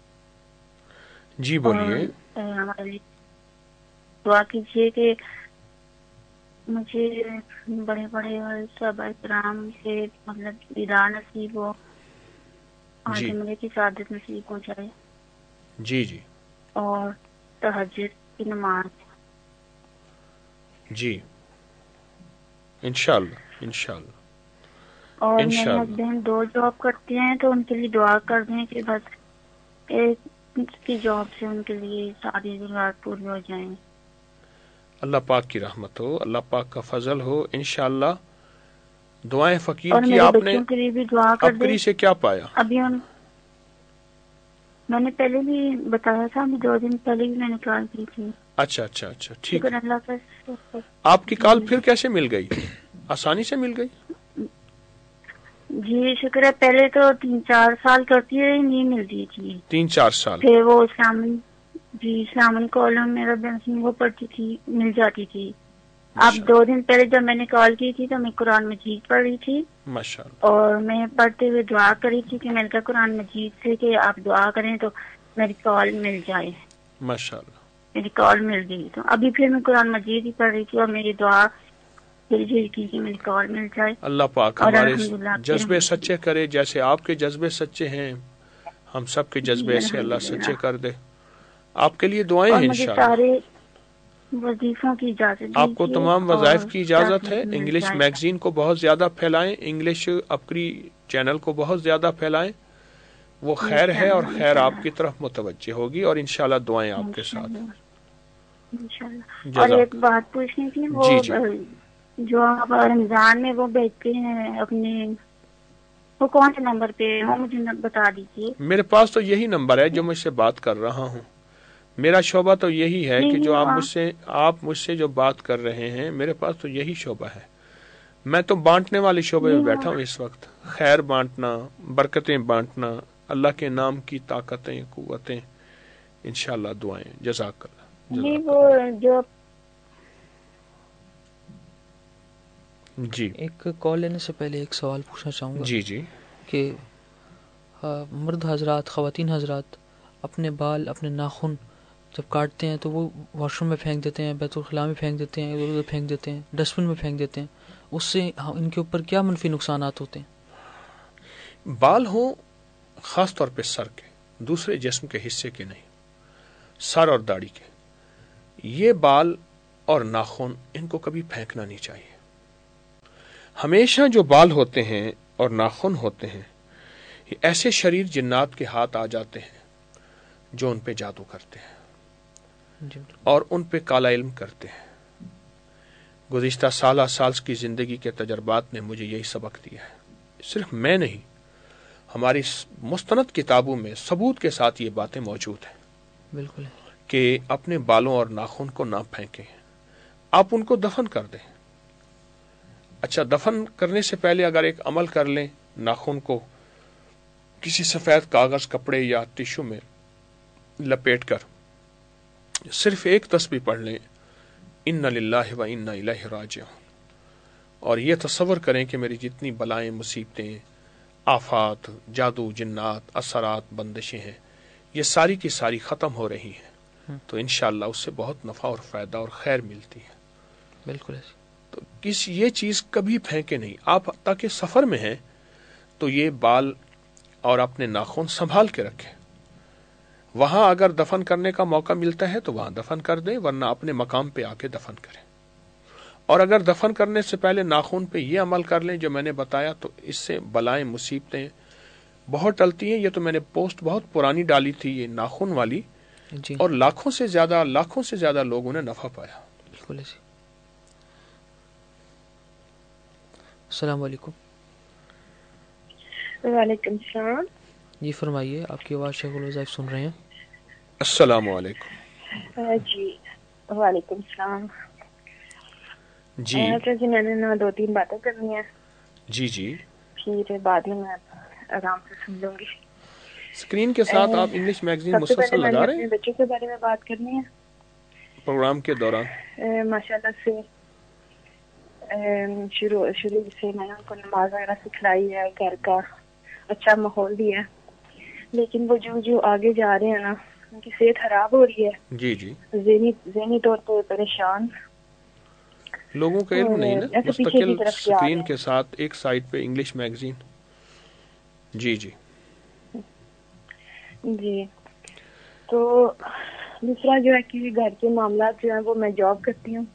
جی بولیے۔ اور ہمارے لیے دعا کیجیے کہ مجھے بڑے بڑے صحابہ کرام سے مطلب دیدار نصیب ہو، جی مجھے کی سعادت نصیب ہو جائے، جی جی اور تہجد کی نماز۔ جی انشاءاللہ، انشاءاللہ، اور میرے انشاءاللہ۔ ہسبینڈ 2 جاب کرتے ہیں، تو ان کے لیے دعا کر دیں کہ بس ایک کی جاب سے ان کے لیے ساری ضرورت پوری ہو جائیں۔ اللہ پاک کی رحمت ہو، اللہ پاک کا فضل ہو، انشاءاللہ۔ دعائیں فقیر اور کی میرے آپ نے بچوں کے لیے بھی دعا کر دیں۔ ابکری سے کیا پایا؟ ابھی میں نے پہلے بھی بتایا تھا، 2 دن پہلے بھی میں نے کال کی تھی۔ اچھا اچھا اچھا، ٹھیک شکر ہے۔ اللہ کا۔ آپ کی کال پھر کیسے مل گئی؟ آسانی سے مل گئی؟ جی شکر ہے، پہلے تو 3-4 سال کرتی رہی، نہیں ملتی تھی، 3-4 سال؟ پھر وہ سامن کالم میرا بینسنگ وہ پڑتی تھی، مل جاتی تھی۔ اب 2 دن پہلے جب میں نے کال کی تھی تو میں قرآن مجید پڑھ رہی تھی، ماشاءاللہ، اور میں پڑھتے ہوئے دعا کری تھی کہ میں نے کہا قرآن مجید سے کہ آپ دعا کریں تو میری کال مل جائے، ماشاءاللہ، میری کال مل گئی۔ تو ابھی پھر میں قرآن مجید ہی پڑھ رہی تھی، اور میری دعا کی کہ میری کال مل جائے۔ اللہ پاک اور ہمارے الحمدللہ جذبے سچے کرے، جیسے آپ کے جذبے سچے ہیں ہم سب کے جذبے سے اللہ سچے کر دے۔ آپ کے لیے دعائیں اور ہیں مجھے انشاءاللہ۔ سارے وظیفوں کی اجازت آپ کو دیجیے، تمام وظائف کی اجازت ہے۔ مل انگلش جائے۔ میگزین کو بہت زیادہ پھیلائیں، انگلش ابکری چینل کو بہت زیادہ پھیلائیں، وہ خیر ہے اور خیر آپ کی طرف متوجہ ہوگی، اور انشاءاللہ دعائیں آپ کے ساتھ۔ اور ایک بات پوچھنی تھی، وہ جی جی، جو آپ رمضان میں وہ بیچتے ہیں اپنے، وہ کون سے نمبر پہ وہ مجھے بتا دیجیے۔ میرے پاس تو یہی نمبر ہے جو مجھ سے بات کر رہا ہوں، میرا شعبہ تو یہی ہے کہ جو آپ مجھ سے جو بات کر رہے ہیں، میرے پاس تو یہی شعبہ ہے۔ میں تو بانٹنے والے شعبے میں بیٹھا ہوں اس وقت، خیر بانٹنا، برکتیں بانٹنا، اللہ کے نام کی طاقتیں، قوتیں، انشاءاللہ دعائیں۔ جزاک اللہ۔ جی وہ جو جی ایک کال لینے سے پہلے ایک سوال پوچھنا چاہوں گا۔ جی جی، کہ مرد حضرات، خواتین حضرات اپنے بال، اپنے ناخن جب کاٹتے ہیں تو وہ واش روم میں پھینک دیتے ہیں، بیت الخلاء میں پھینک دیتے ہیں، ادھر ادھر پھینک دیتے ہیں، ڈسٹ بن میں پھینک دیتے ہیں، اس سے ان کے اوپر کیا منفی نقصانات ہوتے ہیں؟ بال ہوں خاص طور پہ سر کے، دوسرے جسم کے حصے کے نہیں، سر اور داڑھی کے، یہ بال اور ناخن ان کو کبھی پھینکنا نہیں چاہیے۔ ہمیشہ جو بال ہوتے ہیں اور ناخن ہوتے ہیں یہ ایسے شریر جنات کے ہاتھ آ جاتے ہیں جو ان پہ جادو کرتے ہیں اور ان پہ کالا علم کرتے ہیں۔ گزشتہ سال کی زندگی کے تجربات نے مجھے یہی سبق دیا ہے، صرف میں نہیں، ہماری مستند کتابوں میں ثبوت کے ساتھ یہ باتیں موجود ہیں بالکل کہ اپنے بالوں اور ناخن کو نہ پھینکیں، آپ ان کو دفن کر دیں۔ اچھا، دفن کرنے سے پہلے اگر ایک عمل کر لیں، ناخن کو کسی سفید کاغذ، کپڑے یا ٹشو میں لپیٹ کر صرف ایک تسبیح پڑھ لیں، اِنَّ لِلَّهِ وَإِنَّا إِلَيْهِ رَاجِعُونَ، اور یہ تصور کریں کہ میری جتنی بلائیں، مصیبتیں، آفات، جادو، جنات، اثرات، بندشیں ہیں، یہ ساری کی ساری ختم ہو رہی ہیں، تو انشاءاللہ اس سے بہت نفع اور فائدہ اور خیر ملتی ہے۔ بالکل تو یہ چیز کبھی پھینکے نہیں۔ آپ تاکہ سفر میں ہیں تو یہ بال اور اپنے ناخن سنبھال کے رکھیں، وہاں اگر دفن کرنے کا موقع ملتا ہے تو وہاں دفن کر دیں، ورنہ اپنے مقام پہ آ کے دفن کریں۔ اور اگر دفن کرنے سے پہلے ناخن پہ یہ عمل کر لیں جو میں نے بتایا، تو اس سے بلائیں، مصیبتیں بہت ٹلتی ہیں۔ یہ تو میں نے پوسٹ بہت پرانی ڈالی تھی یہ ناخن والی، جی، اور لاکھوں سے زیادہ لوگوں نے نفع پایا۔ بالکل ایسی۔ السلام علیکم۔ وعلیکم السلام۔ جی فرمائیے، آپ کی آواز شیخ الوظائف سن رہے ہیں۔ السلام علیکم۔ جی وعلیکم السلام۔ جی جی میں نے 2-3 باتیں کرنی ہیں، جی جی، پھر بعد میں آرام سے سن لوں گی۔ اسکرین کے ساتھ آپ انگلش میگزین سب سے پہلے مسلسل میں لگا نے رہے اپنے ہیں بچوں کے بارے میں بات کرنی ہے پروگرام کے دوران؟ ماشاءاللہ سے شروع سے میں نے ان کو نماز وغیرہ سکھلائی ہے، گھر کا اچھا ماحول بھی ہے، لیکن وہ جو آگے جا رہے ہیں نا، ان کی صحت خراب ہو رہی ہے، جی جی، ذہنی طور پہ پریشان، لوگوں کا علم نہیں نا، ایسے پیچھے کی مستقل طرف جا رہے اسکرین ہیں۔ کے ساتھ ایک سائڈ پہ انگلش میگزین۔ جی جی جی، تو دوسرا جو ہے کہ گھر کے معاملات جو ہیں وہ میں جاب کرتی ہوں،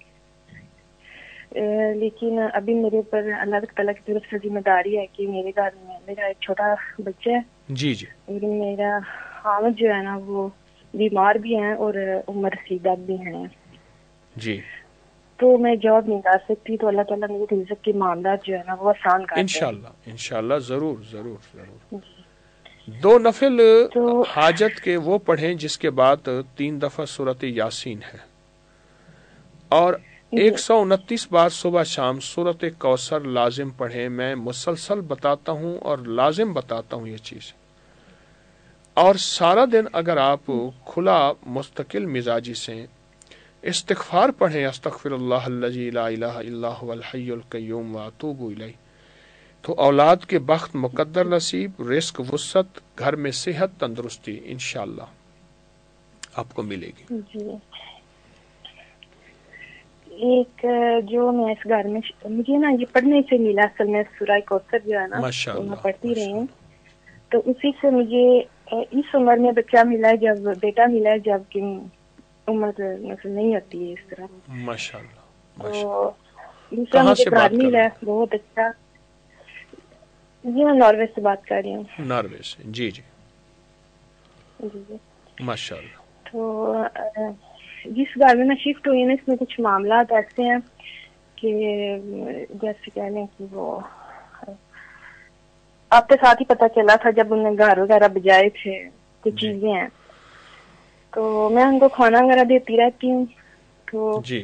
لیکن ابھی میرے اوپر اللہ تعالیٰ کی طرف سے ذمہ داری ہے کہ میرے گھر میں میرا ایک چھوٹا بچہ ہے، جی جی، اور میرا خاوند جو ہے نا وہ بیمار بھی ہیں اور عمر رسیدہ بھی ہیں، جی، تو میں جاب نہیں کر سکتی، تو اللہ تعالیٰ میرے رزق کے معاملات جو ہے نا وہ آسان کر دیں۔ انشاءاللہ ضرور ضرور ضرور۔ 2 نفل حاجت کے وہ پڑھیں جس کے بعد 3 دفعہ سورۃ یاسین ہے، اور 129 بار صبح شام سورۃ کوثر لازم پڑھیں۔ میں مسلسل بتاتا ہوں اور لازم بتاتا ہوں یہ چیز، اور سارا دن اگر آپ کھلا مستقل مزاجی سے استغفار پڑھیں، استغفر اللہ الذی لا الہ الا هو الحی القیوم واتوب الیہ، تو اولاد کے بخت مقدر نصیب، رزق وسعت، گھر میں صحت، تندرستی انشاءاللہ آپ کو ملے گی۔ جی، ایک جو میں اس گھر میں مجھے نا یہ پڑھنے سے ملا، اصل میں سورہ کوثر جو ہے نا میں پڑھتی رہی ہوں، تو اسی سے مجھے اس عمر میں بچہ ملا، جب بیٹا ملا، جب کہ عمر نہیں ہوتی ہے اس طرح۔ ماشاءاللہ۔ تو دوسرا مجھے گھر ملا ہے بہت اچھا۔ جی میں ناروے سے بات کر رہی ہوں۔ ناروے سے، جی جی جی ماشاءاللہ۔ تو جس گھر میں شفٹ ہوئی نا، اس میں کچھ معاملات ایسے ہیں کہ جیسے کہہ لیں کہ وہ آپ کے ساتھ ہی پتہ چلا تھا جب انہوں نے گھر وغیرہ بجائے تھے، کچھ چیزیں ہیں، تو میں ان کو کھانا وغیرہ دیتی رہتی ہوں، تو جی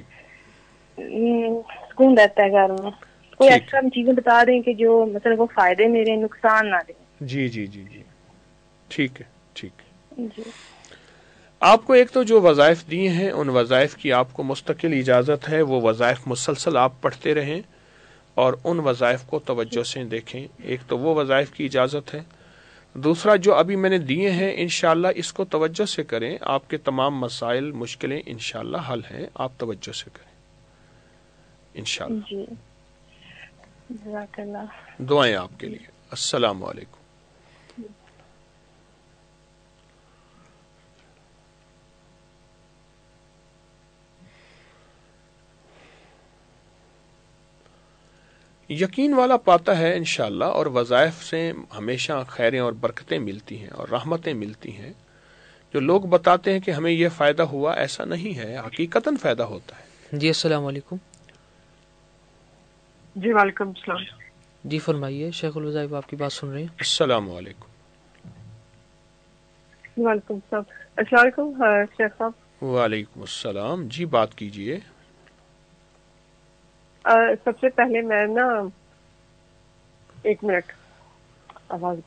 سکون رہتا ہے گھر میں۔ کوئی ایکسٹرا چیزیں بتا دیں کہ جو مطلب وہ فائدے میرے نقصان نہ دیں۔ جی جی جی جی ٹھیک ہے، ٹھیک ہے۔ جی، آپ کو ایک تو جو وظائف دیے ہیں ان وظائف کی آپ کو مستقل اجازت ہے، وہ وظائف مسلسل آپ پڑھتے رہیں اور ان وظائف کو توجہ سے دیکھیں، ایک تو وہ وظائف کی اجازت ہے۔ دوسرا جو ابھی میں نے دیے ہیں انشاءاللہ اس کو توجہ سے کریں، آپ کے تمام مسائل مشکلیں انشاءاللہ حل ہیں، آپ توجہ سے کریں انشاءاللہ۔ جی، جزاک اللہ۔ دعائیں آپ کے لیے۔ السلام علیکم. یقین والا پاتا ہے انشاءاللہ، اور وظائف سے ہمیشہ خیریں اور برکتیں ملتی ہیں اور رحمتیں ملتی ہیں. جو لوگ بتاتے ہیں کہ ہمیں یہ فائدہ ہوا، ایسا نہیں ہے، حقیقتاً فائدہ ہوتا ہے. جی السلام علیکم. جی وعلیکم السلام. جی فرمائیے، شیخ الوظائف آپ کی بات سن رہے ہیں. السلام علیکم. وعلیکم السلام. السلام علیکم شیخ صاحب. وعلیکم السلام. جی بات کیجئے. سب سے پہلے میں نا ایک منٹ آواز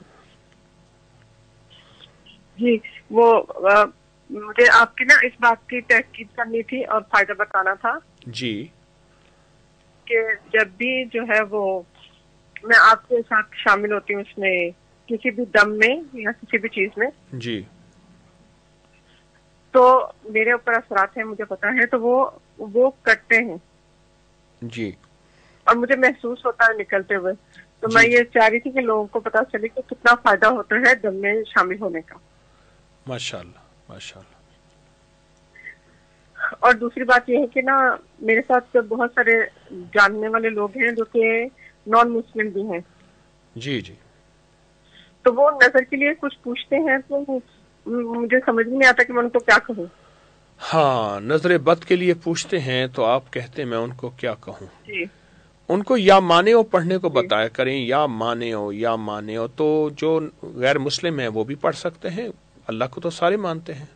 جی وہ مجھے آپ کی نا اس بات کی تحقیق کرنی تھی اور فائدہ بتانا تھا. جی کہ جب بھی جو ہے وہ میں آپ کے ساتھ شامل ہوتی ہوں اس میں کسی بھی دم میں یا کسی بھی چیز میں، جی تو میرے اوپر اثرات ہیں، مجھے پتا ہے، تو وہ کٹتے ہیں. جی اور مجھے محسوس ہوتا ہے نکلتے ہوئے. تو میں یہ چاہ رہی تھی کہ لوگوں کو پتا چلے کہ کتنا فائدہ ہوتا ہے دم میں شامل ہونے کا. ماشاء اللہ ماشاء اللہ. اور دوسری بات یہ ہے کہ نا میرے ساتھ بہت سارے جاننے والے لوگ ہیں جو کہ نان مسلم بھی ہیں. جی جی. تو وہ نظر کے لیے کچھ پوچھتے ہیں تو مجھے سمجھ نہیں آتا کہ میں ان کو کیا کہوں. ہاں، نظر بد کے لیے پوچھتے ہیں تو آپ کہتے میں ان کو کیا کہوں. جی ان کو یا مانعو پڑھنے کو بتایا کریں، یا مانعو تو جو غیر مسلم ہیں وہ بھی پڑھ سکتے ہیں. اللہ کو تو سارے مانتے ہیں.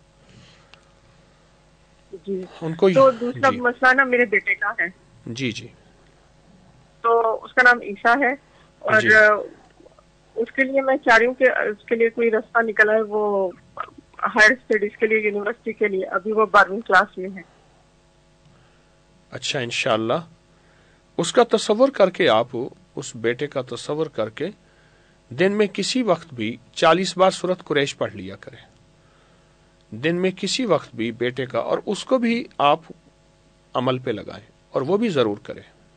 جی ان کو تو دوسرا مسئلہ نا میرے بیٹے کا ہے. جی جی. تو اس کا نام عیسیٰ ہے، اور اس کے لیے میں چاہ رہی ہوں کہ اس کے لیے کوئی رستہ نکلا ہے. وہ ہائر اسٹڈیز کے لیے یونیورسٹی کے لیے ابھی وہ 12ویں کلاس میں ہے. اچھا، انشاءاللہ اس کا تصور کر کے، آپ اس بیٹے کا تصور کر کے دن میں کسی وقت بھی 40 بار سورۃ قریش پڑھ لیا کرے. دن میں کسی وقت بھی بیٹے کا، اور اس کو بھی آپ عمل پہ لگائیں اور وہ بھی ضرور کرے.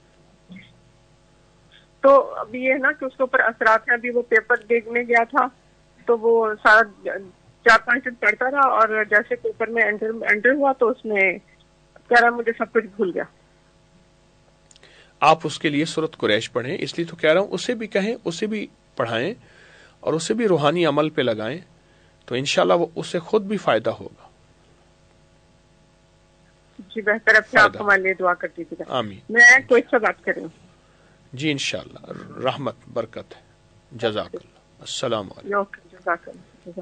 تو ابھی یہ ہے نا کہ اس کے اوپر اثرات ہیں. ابھی وہ پیپر دیکھنے گیا تھا تو وہ سارا 4-5 دن پڑھتا رہا، اور جیسے پیپر میں انٹر ہوا تو اس میں کہہ رہا مجھے سب کچھ بھول گیا. آپ اس کے لیے سورۃ قریش پڑھیں. اس لیے تو کہہ رہا ہوں اسے بھی کہیں، اسے بھی پڑھائیں اور اسے بھی روحانی عمل پہ لگائیں، تو انشاءاللہ وہ اسے خود بھی فائدہ ہوگا. جی بہتر ہے. پھر آپ ہمارے لیے دعا کر دیجیے گا. آمین. میں کوئی سے بات کر رہی ہوں. جی انشاءاللہ رحمت برکت ہے. جزاک اللہ. السلام علیکم.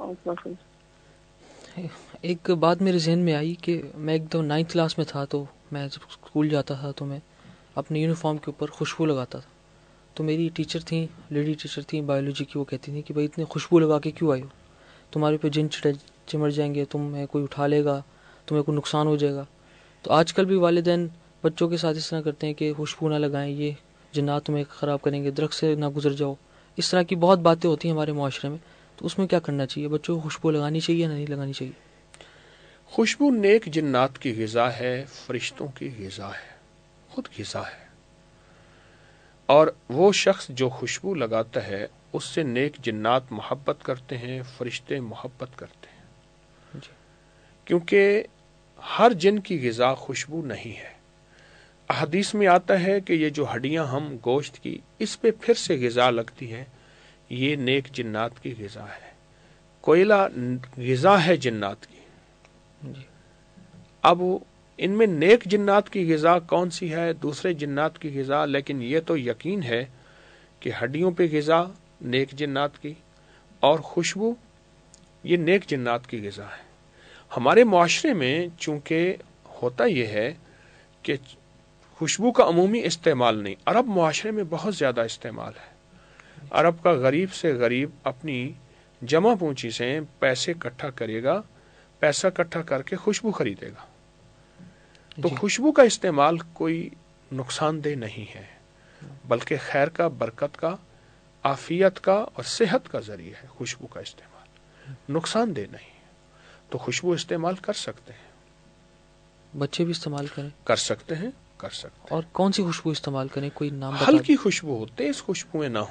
ایک بات میرے ذہن میں آئی کہ میں ایک دو 9th کلاس میں تھا، تو میں جب اسکول جاتا تھا تو میں اپنے یونیفارم کے اوپر خوشبو لگاتا تھا. تو میری ٹیچر تھیں، لیڈی ٹیچر تھیں بایولوجی کی، وہ کہتی تھیں کہ بھائی اتنے خوشبو لگا کے کیوں آئے ہو، تمہارے پہ جن چمڑ جائیں گے، تمہیں کوئی اٹھا لے گا، تمہیں کوئی نقصان ہو جائے گا. تو آج کل بھی والدین بچوں کے ساتھ اس طرح کرتے ہیں کہ خوشبو نہ لگائیں، یہ جنات تمہیں خراب کریں گے، درخت سے نہ گزر جاؤ. اس طرح کی بہت باتیں ہوتی ہیں ہمارے معاشرے میں. تو اس میں کیا کرنا چاہیے؟ بچوں کو خوشبو لگانی چاہیے یا نہیں لگانی چاہیے؟ خوشبو نیک جنات کی غذا ہے، فرشتوں کی غذا ہے، خود غذا ہے. اور وہ شخص جو خوشبو لگاتا ہے اس سے نیک جنات محبت کرتے ہیں، فرشتے محبت کرتے ہیں. جی. کیونکہ ہر جن کی غذا خوشبو نہیں ہے. احادیث میں آتا ہے کہ یہ جو ہڈیاں ہم گوشت کی اس پہ پھر سے غذا لگتی ہے، یہ نیک جنات کی غذا ہے. کوئلہ غذا ہے جنات کی. جی. اب ان میں نیک جنات کی غذا کون سی ہے، دوسرے جنات کی غذا، لیکن یہ تو یقین ہے کہ ہڈیوں پہ غذا نیک جنات کی، اور خوشبو یہ نیک جنات کی غذا ہے. ہمارے معاشرے میں چونکہ ہوتا یہ ہے کہ خوشبو کا عمومی استعمال نہیں، عرب معاشرے میں بہت زیادہ استعمال ہے. عرب کا غریب سے غریب اپنی جمع پونچی سے پیسے اکٹھا کرے گا، پیسہ اکٹھا کر کے خوشبو خریدے گا. تو خوشبو کا استعمال کوئی نقصان دہ نہیں ہے، بلکہ خیر کا، برکت کا، عافیت کا اور صحت کا ذریعہ ہے. خوشبو کا استعمال نقصان دہ نہیں ہے، تو خوشبو استعمال کر سکتے ہیں. بچے بھی استعمال کریں؟ کر سکتے ہیں، کر سکتے ہیں. اور کون سی خوشبو استعمال کریں؟ کوئی نام بتا؟ ہلکی خوشبو ہو، تیز خوشبوئیں نہ ہوں.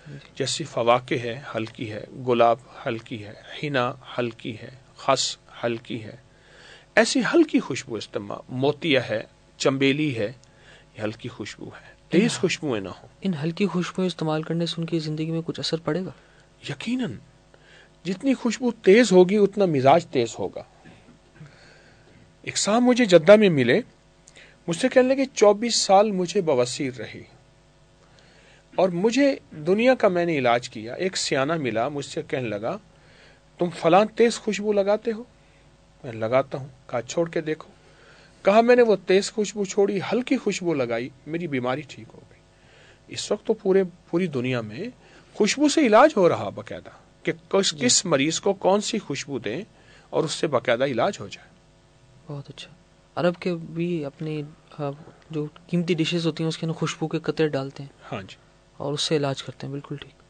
جیسی فواکہ ہے ہلکی ہے، گلاب ہلکی ہے، حنا ہلکی ہے، خس ہلکی ہے، ایسی ہلکی خوشبو استعمال، موتیا ہے، چمبیلی ہے، یہ ہلکی خوشبو ہے، تیز خوشبوئیں نہ ہوں. ان ہلکی خوشبوئیں استعمال کرنے سے ان کی زندگی میں کچھ اثر پڑے گا؟ یقیناً، جتنی خوشبو تیز ہوگی اتنا مزاج تیز ہوگا. ایک صاحب مجھے جدہ میں ملے، مجھ سے کہنے لگے 24 سال مجھے بواسیر رہی اور مجھے دنیا کا میں نے علاج کیا. ایک سیانہ ملا، مجھ سے کہنے لگا تم فلاں تیز خوشبو لگاتے ہو؟ میں لگاتا ہوں. کہا چھوڑ کے دیکھو. کہا میں نے وہ تیز خوشبو چھوڑی، ہلکی خوشبو لگائی، میری بیماری ٹھیک ہو گئی. اس وقت تو پوری دنیا میں خوشبو سے علاج ہو رہا باقاعدہ کہ کس مریض کو کون سی خوشبو دیں اور اس سے باقاعدہ علاج ہو جائے. بہت اچھا. عرب کے بھی اپنی جو قیمتی ڈشز ہوتی ہیں اس کے اندر خوشبو کے قطرے ڈالتے ہیں. ہاں جی. اور اس سے علاج کرتے ہیں. بالکل ٹھیک.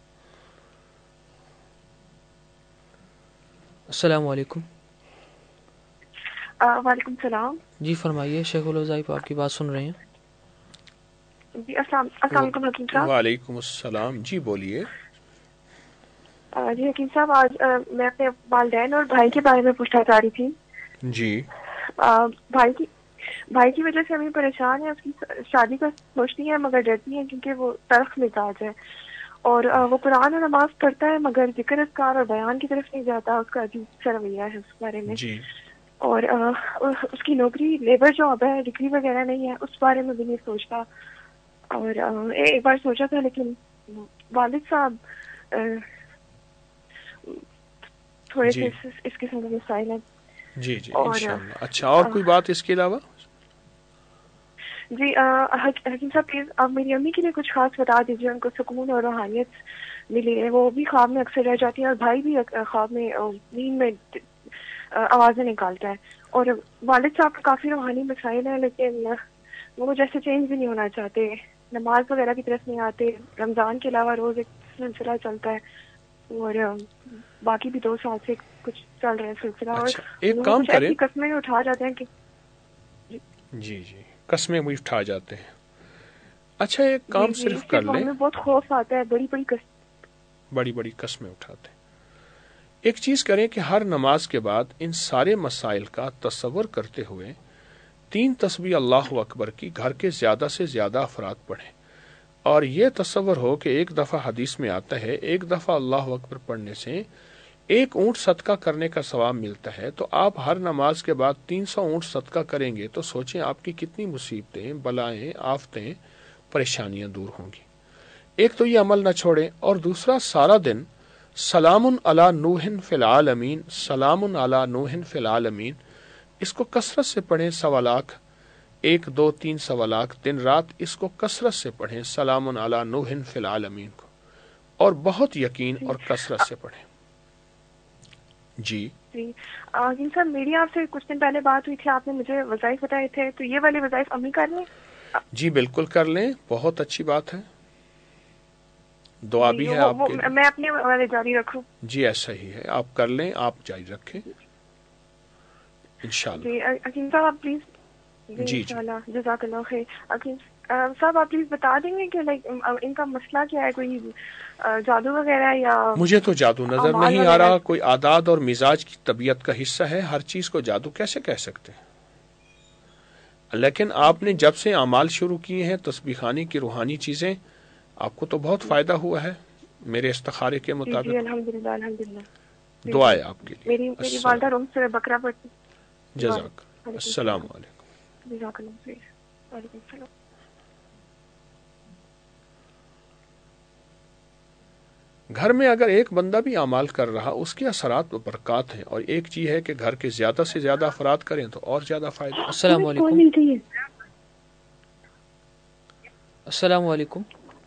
السلام علیکم. وعلیکم السلام. جی فرمائیے، شیخ الوظائف آپ کی بات سن رہے ہیں. جی السلام علیکم حکیم صاحب. وعلیکم السلام. جی بولیے. جی حکیم صاحب، آج میں اپنے والدین اور بھائی کے بارے میں پوچھنا چاہ رہی تھی. جی. بھائی کی وجہ سے ہمیں پریشان ہے. اس کی شادی کا سوچتی ہے مگر ڈرتی ہے کیونکہ وہ تلخ مزاج ہے اور وہ قرآن اور نماز پڑھتا ہے مگر ذکر اذکار اور بیان کی طرف نہیں جاتا. اس کا عجیب سا رویہ ہے اس بارے میں. جی. اور اس کی نوکری لیبر جاب ہے، ڈگری وغیرہ نہیں ہے. اس بارے میں بھی نہیں سوچتا. اور ایک بار سوچا تھا لیکن والد صاحب تھوڑے سے اس قسم کے مسائل ہیں. جی جی انشاءاللہ. اچھا، اور کوئی بات اس کے علاوہ؟ جی حکیم صاحب پلیز آپ میری امی کے لیے کچھ خاص بتا دیجیے. ان کو سکون اور روحانیت ملی ہے. وہ بھی خواب میں اکثر رہ جاتی ہیں اور بھائی بھی خواب میں نیند میں آوازیں نکالتا ہے. اور والد صاحب کا کافی روحانی مسائل ہیں لیکن وہ جیسے چینج بھی نہیں ہونا چاہتے. نماز وغیرہ کی طرف نہیں آتے. رمضان کے علاوہ روز ایک سلسلہ چلتا ہے اور باقی بھی 2 سال سے کچھ چل رہا ہے سلسلہ. اچھا، اور ایک کام کریں. قسمیں اٹھا جاتے ہیں کہ جی قسمیں بھی اٹھا جاتے ہیں. اچھا ایک کام صرف کر لیں. ہمیں بہت خوف آتا ہے. بڑی قسمیں اٹھاتے ہیں. ایک چیز کریں کہ ہر نماز کے بعد ان سارے مسائل کا تصور کرتے ہوئے 3 تسبیح اللہ اکبر کی گھر کے زیادہ سے زیادہ افراد پڑھیں. اور یہ تصور ہو کہ ایک دفعہ حدیث میں آتا ہے ایک دفعہ اللہ اکبر پڑھنے سے 1 اونٹ صدقہ کرنے کا ثواب ملتا ہے. تو آپ ہر نماز کے بعد 300 اونٹ صدقہ کریں گے تو سوچیں آپ کی کتنی مصیبتیں، بلائیں، آفتیں، پریشانیاں دور ہوں گی. ایک تو یہ عمل نہ چھوڑیں. اور دوسرا سارا دن سلام علی نوح فی العالمین، سلام علی نوح فی العالمین، اس کو کثرت سے پڑھیں. 1.25 لاکھ 1 2 3 1.25 لاکھ دن رات اس کو کثرت سے پڑھیں سلام علی نوح فی العالمین کو، اور بہت یقین اور کثرت سے پڑھیں. جی سر میری آپ سے کچھ دن پہلے بات ہوئی تھی، آپ نے مجھے وظائف بتائے تھے، تو یہ والے وظائف امی کر لیں؟ جی بالکل کر لیں، بہت اچھی بات ہے. دعا بھی ہے آپ کے لیے. میں اپنے والے جاری رکھوں؟ جی ایسا ہی ہے، آپ کر لیں، آپ جاری رکھیں انشاءاللہ. جی حکیم صاحب آپ پلیز. جی جزاک اللہ خیر. حکیم صاحب آپ پلیز بتا دیں گے کہ ان کا مسئلہ کیا ہے؟ کوئی جادو وغیرہ یا؟ مجھے تو جادو نظر نہیں آ رہا. کوئی عادات اور مزاج کی طبیعت کا حصہ ہے. ہر چیز کو جادو کیسے کہہ سکتے ہیں؟ لیکن آپ نے جب سے اعمال شروع کیے ہیں تسبیح خوانی کی روحانی چیزیں، آپ کو تو بہت فائدہ ہوا ہے میرے استخارے کے مطابق. جی الحمدللہ الحمدللہ. دعا ہے آپ کے لیے. میری والدہ روم سے بکرا پڑتی. جزاک. السلام علیکم. جزاک اللہ خیر. وعلیکم السلام. گھر میں اگر ایک بندہ بھی اعمال کر رہا اس کے اثرات و برکات ہیں، اور ایک چیز ہے کہ گھر کے زیادہ سے زیادہ افراد کریں تو اور زیادہ فائدہ. السلام علیکم. السلام علیکم.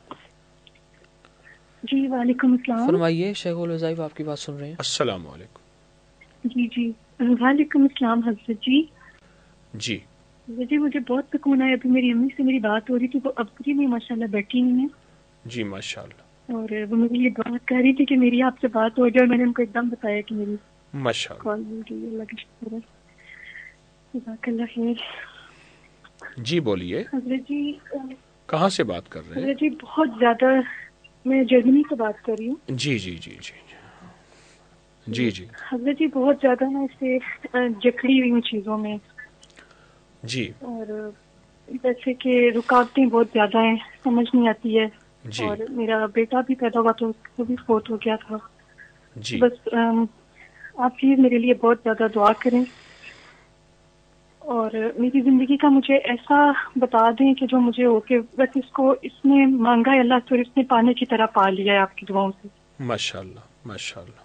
جی وعلیکم السلام. فرمائیے، شیخ الوظائف آپ کی بات سن رہے ہیں. السلام علیکم. جی وعلیکم السلام حضرت جی. جی مجھے بہت سکون ہے. ابھی میری امی سے میری بات ہو رہی تھی، وہ اب بھی ماشاء اللہ بیٹھی ہوئی ہیں. جی ماشاء اللہ. اور وہ مجھے یہ بات کہہ رہی تھی کہ میری آپ سے بات ہو جائے. میں نے ان کو ایک دم بتایا کہ میری ماشاء اللہ کال مل گئی. اللہ کا شکر ہے. جزاک اللہ خیر. جی بولیے. حضرت جی کہاں سے بات کر رہے ہیں؟ حضرت جی بہت زیادہ میں جرمنی سے بات کر رہی ہوں. جی جی جی جی جی جی حضرت جی بہت زیادہ میں اس سے جکڑی ہوئی ہوں چیزوں میں. جی. اور جیسے کہ رکاوٹیں بہت زیادہ ہیں, سمجھ نہیں آتی ہے. جی. اور میرا بیٹا بھی پیدا ہوا تو اس کو بھی فوت ہو گیا تھا. جی. بس آپ پلیز میرے لیے بہت زیادہ دعا کریں, اور میری زندگی کا مجھے ایسا بتا دیں کہ جو مجھے ہو کہ بس اس نے مانگا ہے اللہ تو اس نے پانے کی طرح پا لیا ہے آپ کی دعاؤں سے. ماشاء اللہ ماشاء اللہ.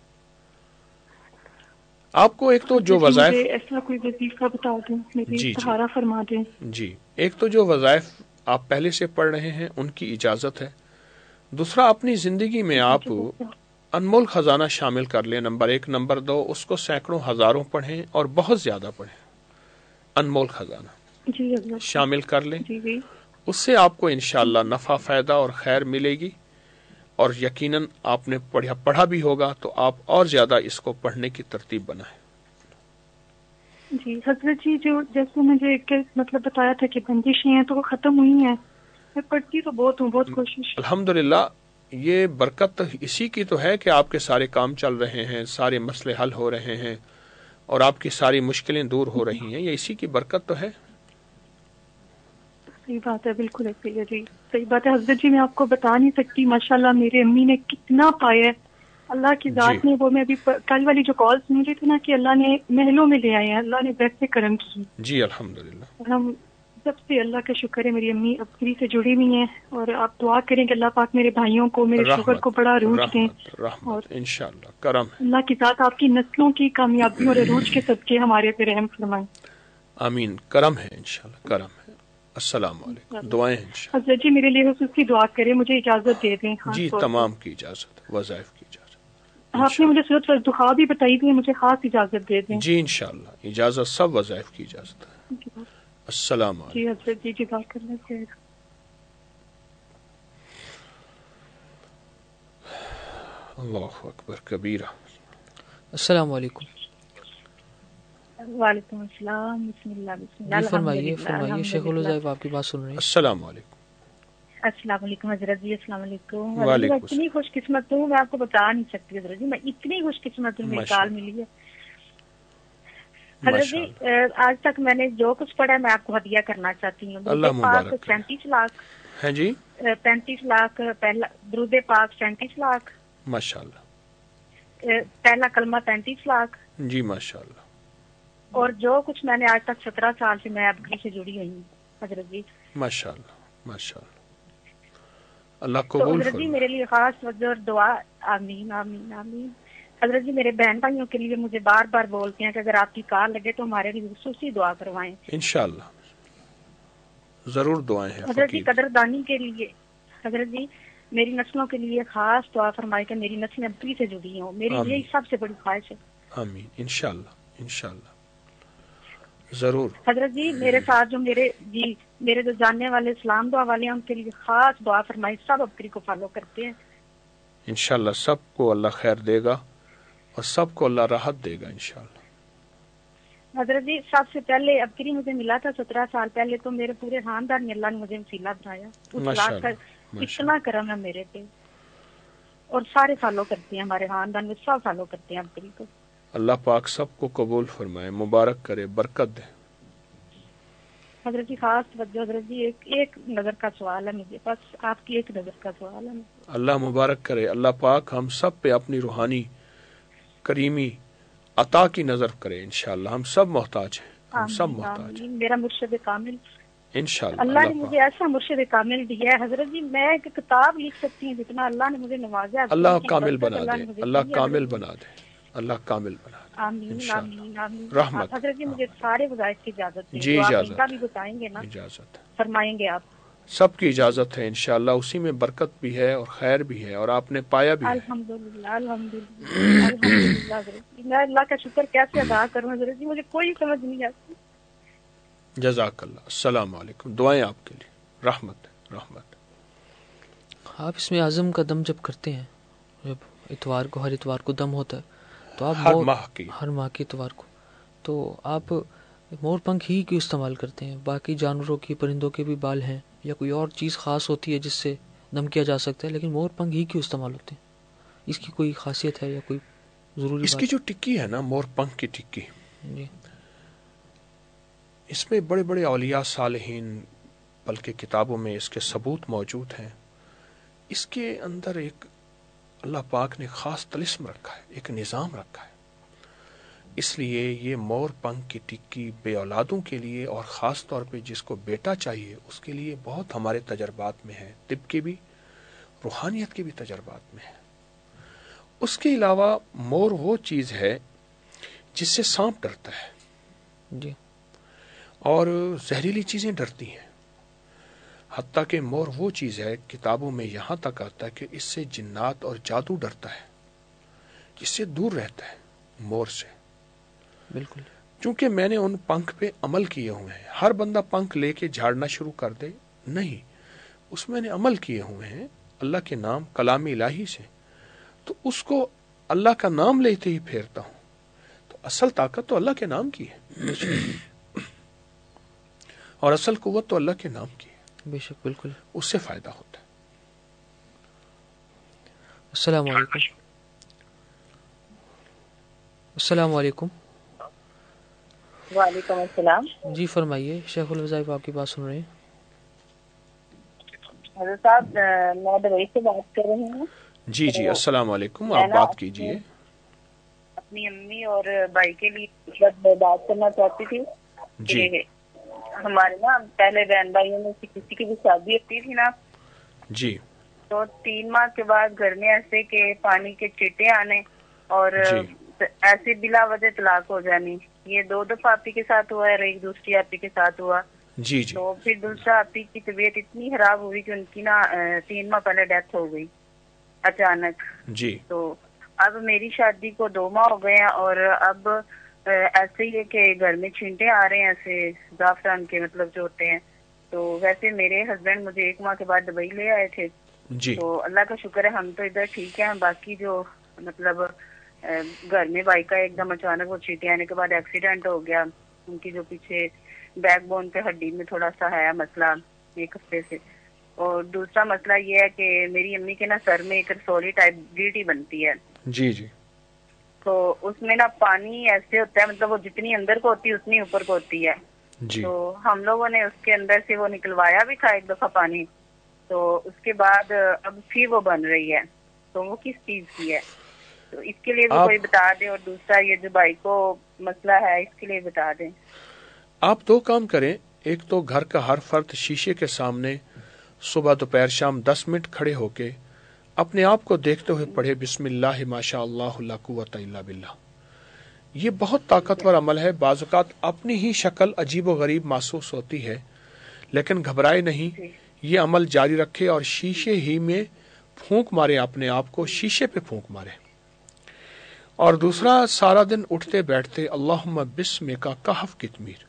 آپ کو ایک تو جو وظائف, مجھے ایسا کوئی وظیفہ بتا دیں, میری سہارا فرما دیں. جی, ایک تو جو وظائف آپ پہلے سے پڑھ رہے ہیں ان کی اجازت ہے. دوسرا, اپنی زندگی میں آپ انمول خزانہ شامل کر لیں. نمبر 1. نمبر 2, اس کو سینکڑوں ہزاروں پڑھیں اور بہت زیادہ پڑھیں. انمول خزانہ شامل کر لیں. اس سے آپ کو انشاءاللہ نفع فائدہ اور خیر ملے گی, اور یقیناً آپ نے پڑھا بھی ہوگا تو آپ اور زیادہ اس کو پڑھنے کی ترتیب بنائیں. جی حضرت جی, جو جیسے مجھے مطلب بتایا تھا کہ بندشیں ہیں تو وہ ختم ہوئی ہیں. میں پڑھتی تو بہت ہوں, بہت کوشش. الحمدللہ, یہ برکت اسی کی تو ہے کہ آپ کے سارے کام چل رہے ہیں, سارے مسئلے حل ہو رہے ہیں, اور آپ کی ساری مشکلیں دور ہو رہی ہیں. یہ اسی کی برکت تو ہے. صحیح بات ہے, بالکل ایسے ہی ہے. جی صحیح بات ہے حضرت جی, میں آپ کو بتا نہیں سکتی ماشاءاللہ میرے امی نے کتنا پایا ہے اللہ کی ذات نے. وہ میں ابھی کل والی جو کال سن رہی تھی نا کہ اللہ نے محلوں میں لے آئے ہیں, اللہ نے ویسے کرم کی. جی الحمدللہ. اور ہم سب سے اللہ کا شکر ہے, میری امی ابری سے جڑی ہوئی ہیں, اور آپ دعا کریں کہ اللہ پاک میرے بھائیوں کو, میرے شوہر کو بڑا عروج دیں. اور انشاءاللہ کرم ہے. اللہ کی ذات آپ کی نسلوں کی کامیابی اور عروج کے صدقے ہمارے پہ رحم فرمائیں. آمین. کرم ہے انشاءاللہ, کرم ہے. السلام علیکم. دعائیں انشاءاللہ. حضرت جی میرے لیے خصوصی دعا کریں, مجھے اجازت دے دیں. جی تمام کی اجازت, وظائف کی اجازت. آپ نے مجھے صورت الدخا بھی بتائی تھی, مجھے خاص اجازت دے دیں. جی انشاءاللہ اجازت, سب وظائف کی اجازت ہے. السلام علیکم. جی حضرت جی جزاک اللہ خیر. اللہ اکبر کبیرہ. السلام علیکم. وعلیکم السلام. بسم اللہ بسم اللہ. جی فرمائیے شیخ الوظائف آپ کی بات سن رہے ہیں. السلام علیکم. السلام علیکم حضرت جی. السلام علیکم. میں اتنی خوش قسمت ہوں, میں آپ کو بتا نہیں سکتی حضرت جی, میں اتنی خوش قسمت ہوں, میری کال ملی ہے حضرت جی. آج تک میں نے جو کچھ پڑھا میں آپ کو ہدیہ کرنا چاہتی ہوں. اللہ مبارک. 35 لاکھ ہے جی. 35 لاکھ پہلا درود پاک 37 لاکھ ماشاءاللہ. پہلا کلمہ 35 لاکھ. جی ماشاءاللہ. اور جو کچھ میں نے آج تک 17 سال سے میں ابھی سے جڑی ہوئی ہوں حضرت جی. ماشاءاللہ ماشاءاللہ. اللہ قبول فرمائے. حضرت جی میرے لیے خاص توجہ اور دعا. آمین آمین آمین. حضرت جی میرے بہن بھائیوں کے لیے مجھے بار بار بولتے ہیں کہ اگر آپ کی کار لگے تو ہمارے لیے خصوصی دعا کروائیں. انشاءاللہ ضرور دعائیں ہیں. حضرت جی قدردانی کے لیے حضرت جی میری نسلوں کے لیے خاص دعا فرمائے کہ میری نسلیں ابھی سے جڑی ہوں. میری یہی سب سے بڑی خواہش ہے. آمین. انشاءاللہ انشاءاللہ ضرور. حضرت جی میرے ساتھ جو میرے جو جاننے والے اسلام دعا والے ہیں ان کے لیے خاص دعا فرمائی. سب ابکری کو فالو کرتے ہیں. انشاءاللہ سب کو اللہ خیر دے گا اور سب کو اللہ راحت دے گا انشاءاللہ. حضرت جی سب سے پہلے ابکری مجھے ملا تھا 17 سال پہلے, تو میرے پورے خاندان میں اللہ نے مجھے وسیلہ بنایا. اتنا کرم ہے میرے پہ, اور سارے فالو کرتے ہیں, ہمارے خاندان میں سب فالو کرتے ہیں ابکری کو. اللہ پاک سب کو قبول فرمائے, مبارک کرے, برکت دے. حضرت جی خاص توجہ. حضرت جی ایک نظر کا سوال ہے مجھے, بس آپ کی ایک نظر کا سوال ہے. اللہ مبارک کرے. اللہ پاک ہم سب پہ اپنی روحانی کریمی عطا کی نظر کرے انشاءاللہ. ہم سب محتاج ہیں, ہم سب محتاج ہیں. میرا مرشد کامل انشاءاللہ اللہ نے مجھے ایسا مرشد کامل دیا ہے حضرت جی, میں ایک کتاب لکھ سکتی ہوں جتنا اللہ نے مجھے نوازا. اللہ کامل بنا دے, اللہ کامل بنا دے, اللہ کامل بنا دے. آمین آمین آمین. رحمت. حضرت جی مجھے سارے وظائف کی اجازت ہے. جی اجازت بھی بتائیں گے نا. اجازت فرمائیں گے آپ. سب کی اجازت ہے انشاءاللہ. اسی میں برکت بھی ہے اور خیر بھی ہے, اور آپ نے پایا بھی ہے. الحمدللہ الحمدللہ الحمدللہ. میں اللہ کا شکر کیسے ادا کروں حضرت جی, مجھے کوئی سمجھ نہیں آتی. جزاک اللہ. السلام علیکم. دعائیں آپ کے لیے. رحمت رحمت. آپ اس میں عزم کا دم جب کرتے ہیں, جب ہر اتوار کو دم ہوتا ہے, تو آپ ہر ماہ کی اتوار کو, تو آپ مور پنکھ ہی کیوں استعمال کرتے ہیں؟ باقی جانوروں کی, پرندوں کے بھی بال ہیں, یا کوئی اور چیز خاص ہوتی ہے جس سے دم کیا جا سکتا ہے، لیکن مور پنکھ ہی کیوں استعمال ہوتے ہیں؟ اس کی کوئی خاصیت ہے یا کوئی ضروری اس کی جو ٹکی ہے نا، مور پنکھ کی ٹکی، جی اس میں بڑے بڑے اولیاء صالحین بلکہ کتابوں میں اس کے ثبوت موجود ہیں. اس کے اندر ایک اللہ پاک نے خاص طلسم رکھا ہے، ایک نظام رکھا ہے. اس لیے یہ مور پنکھ کی ٹکی بے اولادوں کے لیے، اور خاص طور پہ جس کو بیٹا چاہیے، اس کے لیے بہت ہمارے تجربات میں ہے، طب کے بھی، روحانیت کے بھی تجربات میں ہے. اس کے علاوہ مور وہ چیز ہے جس سے سانپ ڈرتا ہے، جی، اور زہریلی چیزیں ڈرتی ہیں. حتیٰ کہ مور وہ چیز ہے، کتابوں میں یہاں تک آتا ہے کہ اس سے جنات اور جادو ڈرتا ہے، جس سے دور رہتا ہے مور سے. بالکل. چونکہ میں نے ان پنکھ پہ عمل کیے ہوئے ہیں. ہر بندہ پنکھ لے کے جھاڑنا شروع کر دے نہیں، اس میں نے عمل کیے ہوئے ہیں اللہ کے نام کلام الہی سے، تو اس کو اللہ کا نام لیتے ہی پھیرتا ہوں. تو اصل طاقت تو اللہ کے نام کی ہے اور اصل قوت تو اللہ کے نام کی ہے. بے شک، بالکل، اس سے فائدہ ہوتا ہے. السلام علیکم. السلام علیکم. وعلیکم السلام. جی فرمائیے، شیخ الوظائف آپ کی بات سن رہے ہیں. حضرت صاحب میں دبئی سے بات کر رہی ہوں. جی جی، السلام علیکم، آپ بات کیجئے. اپنی امی اور بھائی کے لیے بات کرنا چاہتی تھی. جی، ہمارے نا پہلے بہن بھائیوں میں سے کسی کی بھی شادی ہوتی تھی نا، جی، تو 3 ماہ کے بعد گھر میں ایسے کہ پانی کے چیٹے آنے اور ایسے بلا وجہ طلاق ہو جانی. یہ 2 دفعہ آپی کے ساتھ ہوا ہے اور ایک دوسری آپی کے ساتھ ہوا. جی جی. تو پھر دوسرا آپی کی طبیعت اتنی خراب ہوئی کہ ان کی نا 3 ماہ پہلے ڈیتھ ہو گئی اچانک. جی. تو اب میری شادی کو 2 ماہ ہو گئے ہیں اور اب ایسے ہی ہے کہ گھر میں چھینٹے آ رہے ہیں ایسے زعفران کے مطلب جو ہوتے ہیں. تو ویسے میرے ہسبینڈ مجھے 1 ماہ کے بعد دبئی لے آئے تھے. جی. تو اللہ کا شکر ہے ہم تو ادھر ٹھیک ہیں. باقی جو مطلب گھر میں بھائی کا ایک دم اچانک وہ چھینٹے آنے کے بعد ایکسیڈنٹ ہو گیا. ان کی جو پیچھے بیک بون پہ ہڈی میں تھوڑا سا ہے مسئلہ 1 ہفتے سے. اور دوسرا مسئلہ یہ ہے کہ میری امی کے نا سر میں ایک رسولی ٹائپ گیٹی بنتی ہے. جی جی. تو اس میں نا پانی ایسے ہوتا ہے، مطلب وہ جتنی اندر کو ہوتی ہے اتنی اوپر کو ہوتی ہے. جی. تو ہم لوگوں نے اس کے اندر سے وہ نکلوایا بھی تھا 1 دفعہ پانی. تو اس کے بعد اب پھر وہ بن رہی ہے. تو وہ کس چیز کی ہے؟ تو اس کے لیے بھی کوئی بتا دیں. اور دوسرا یہ جو بھائی کو مسئلہ ہے اس کے لیے بتا دیں. آپ 2 کام کریں. ایک تو گھر کا ہر فرد شیشے کے سامنے صبح دوپہر شام 10 منٹ کھڑے ہو کے اپنے آپ کو دیکھتے ہوئے پڑھے بسم اللہ ماشاء اللہ لا قوت الا باللہ. یہ بہت طاقتور عمل ہے. بعض اوقات اپنی ہی شکل عجیب و غریب محسوس ہوتی ہے، لیکن گھبرائے نہیں. یہ عمل جاری رکھے اور شیشے ہی میں پھونک مارے، اپنے آپ کو شیشے پہ پھونک مارے. اور دوسرا، سارا دن اٹھتے بیٹھتے اللہم بسم کا کہف کتمیر،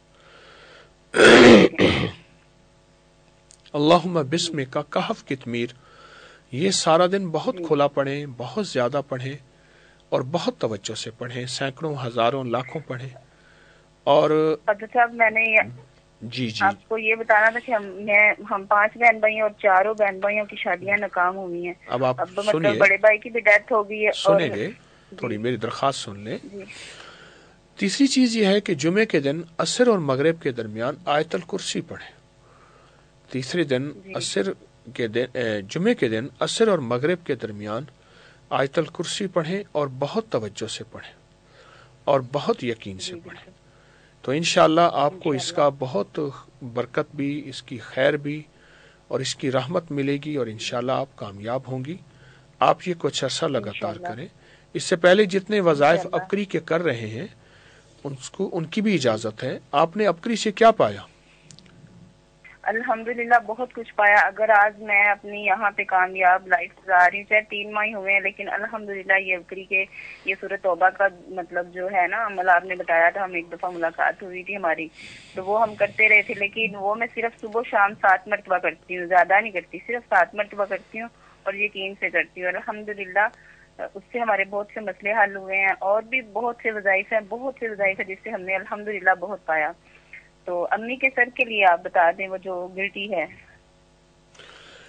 اللہم بسم کا کہف کتمیر، یہ سارا دن بہت کھلا پڑھیں، بہت زیادہ پڑھیں اور بہت توجہ سے پڑھیں. سینکڑوں ہزاروں لاکھوں پڑھیں. اور صاحب میں نے جی جی آپ کو یہ بتانا تھا کہ ہم 5 بہن بھائی اور 4 بہن بھائیوں کی شادیاں ناکام ہوئی ہیں. اب آپ مطلب بڑے بھائی کی بھی ڈیتھ ہو گئی ہے. سنیں گے تھوڑی میری درخواست سن لیں. تیسری چیز یہ ہے کہ جمعے کے دن عصر اور مغرب کے درمیان آیت الکرسی پڑھیں. تیسرے دن جمعے کے دن عصر اور مغرب کے درمیان آیت الکرسی پڑھیں اور بہت توجہ سے پڑھیں اور بہت یقین سے پڑھیں. تو انشاءاللہ آپ کو اس کا بہت برکت بھی، اس کی خیر بھی اور اس کی رحمت ملے گی اور انشاءاللہ آپ کامیاب ہوں گی. آپ یہ کچھ عرصہ لگاتار کریں. اس سے پہلے جتنے وظائف ابکری کے کر رہے ہیں ان کی بھی اجازت ہے. آپ نے ابکری سے کیا پایا؟ الحمدللہ بہت کچھ پایا. اگر آج میں اپنی یہاں پہ کامیاب لائف گزار رہی ہوں، چاہے 3 ماہ ہوئے ہیں، لیکن الحمدللہ یہ ابکری کے یہ سورۃ توبہ کا مطلب جو ہے نا عمل آپ نے بتایا تھا. ہم 1 دفعہ ملاقات ہوئی تھی ہماری، تو وہ ہم کرتے رہے تھے. لیکن وہ میں صرف صبح شام 7 مرتبہ کرتی ہوں، زیادہ نہیں کرتی، صرف 7 مرتبہ کرتی ہوں اور یقین سے کرتی ہوں. الحمدللہ اس سے ہمارے بہت سے مسئلے حل ہوئے ہیں. اور بھی بہت سے وظائف ہیں جس سے ہم نے الحمدللہ بہت پایا. تو امی کے سر کے لیے آپ بتا دیں وہ جو گلٹی ہے.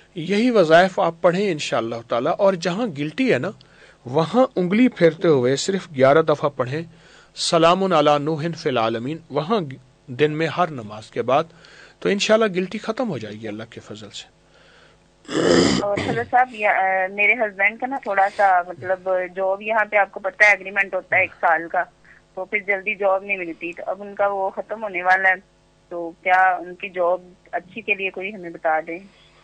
یہی وظائف آپ پڑھیں انشاءاللہ تعالی. اور جہاں گلٹی ہے نا وہاں انگلی پھیرتے ہوئے صرف 11 دفعہ پڑھیں سلام علی نوح فی العالمین، وہاں دن میں ہر نماز کے بعد، تو انشاءاللہ گلٹی ختم ہو جائے گی اللہ کے فضل سے. اور حضرت صاحب میرے ہسبینڈ کا نا تھوڑا سا مطلب جاب یہاں پہ آپ کو پتہ ہے ایگریمنٹ ہوتا ہے 1 سال کا، تو پھر جلدی جاب نہیں ملتی، تو اب ان کا وہ ختم ہونے والا ہے، تو کیا ان کی جاب اچھی کے لیے کوئی ہمیں بتا دیں.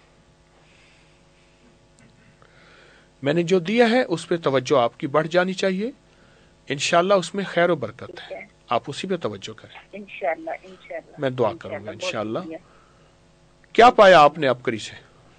میں نے جو دیا ہے اس پہ توجہ آپ کی بڑھ جانی چاہیے، انشاءاللہ اس میں خیر و برکت ہے، آپ اسی پہ توجہ کریں انشاءاللہ. میں دعا کروں گا انشاءاللہ. کیا پایا آپ نے ابکری سے؟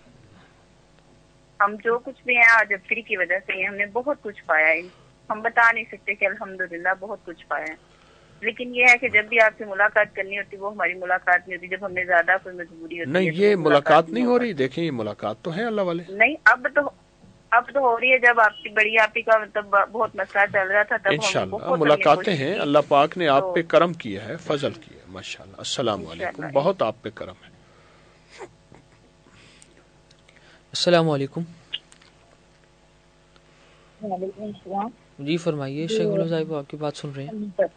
ہم جو کچھ بھی ہیں آج ابکری کی وجہ سے ہم نے بہت کچھ پایا ہے، ہم بتا نہیں سکتے کہ الحمدللہ بہت کچھ پایا ہے. لیکن یہ ہے کہ جب بھی آپ سے ملاقات کرنی ہوتی وہ ہماری ملاقات نہیں ہوتی، جب ہمیں زیادہ کوئی مجبوری ہوتی نہیں یہ ملاقات نہیں ہو رہی. دیکھیں یہ ملاقات تو ہے اللہ والے. نہیں اب تو ہو رہی ہے. جب آپ کی بڑی آپی کا مطلب بہت مسئلہ چل رہا تھا تب انشاءاللہ ملاقاتیں ہیں. اللہ پاک نے آپ پہ کرم کیا ہے، فضل کیا ہے ماشاءاللہ. السلام علیکم، بہت آپ پہ کرم ہے. السلام علیکم. وعلیکم السلام. جی فرمائیے شیخ غلام صاحب، آپ کی بات سن رہے ہیں.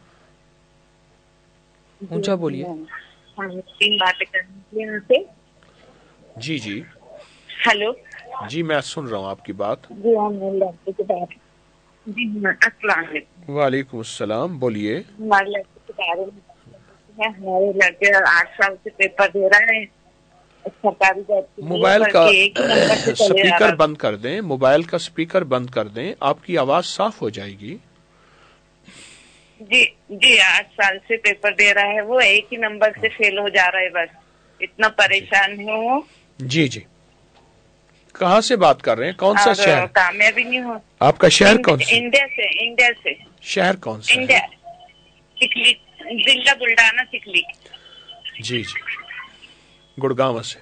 اونچا بولیے. جی جی ہیلو. جی میں سن رہا ہوں آپ کی بات. جی السلام علیکم. وعلیکم السلام، بولیے. ہمارے لڑکے 8 سال سے پیپر دے رہے ہیں سرکاری جاب. موبائل کا سپیکر بند کر دیں، موبائل کا سپیکر بند کر دیں، آپ کی آواز صاف ہو جائے گی. جی 8 سال سے پیپر دے رہا ہے، وہ ایک ہی نمبر سے فیل ہو جا رہا ہے، بس اتنا پریشان ہے وہ. جی جی کہاں سے بات کر رہے ہیں؟ کون سا شہر؟ کامیابی نہیں ہو. آپ کا شہر کون سا؟ انڈیا سے. شہر کون سا؟ انڈیا چکلی، ضلع بلڈانا چکلی. جی جی گڑگاؤں سے.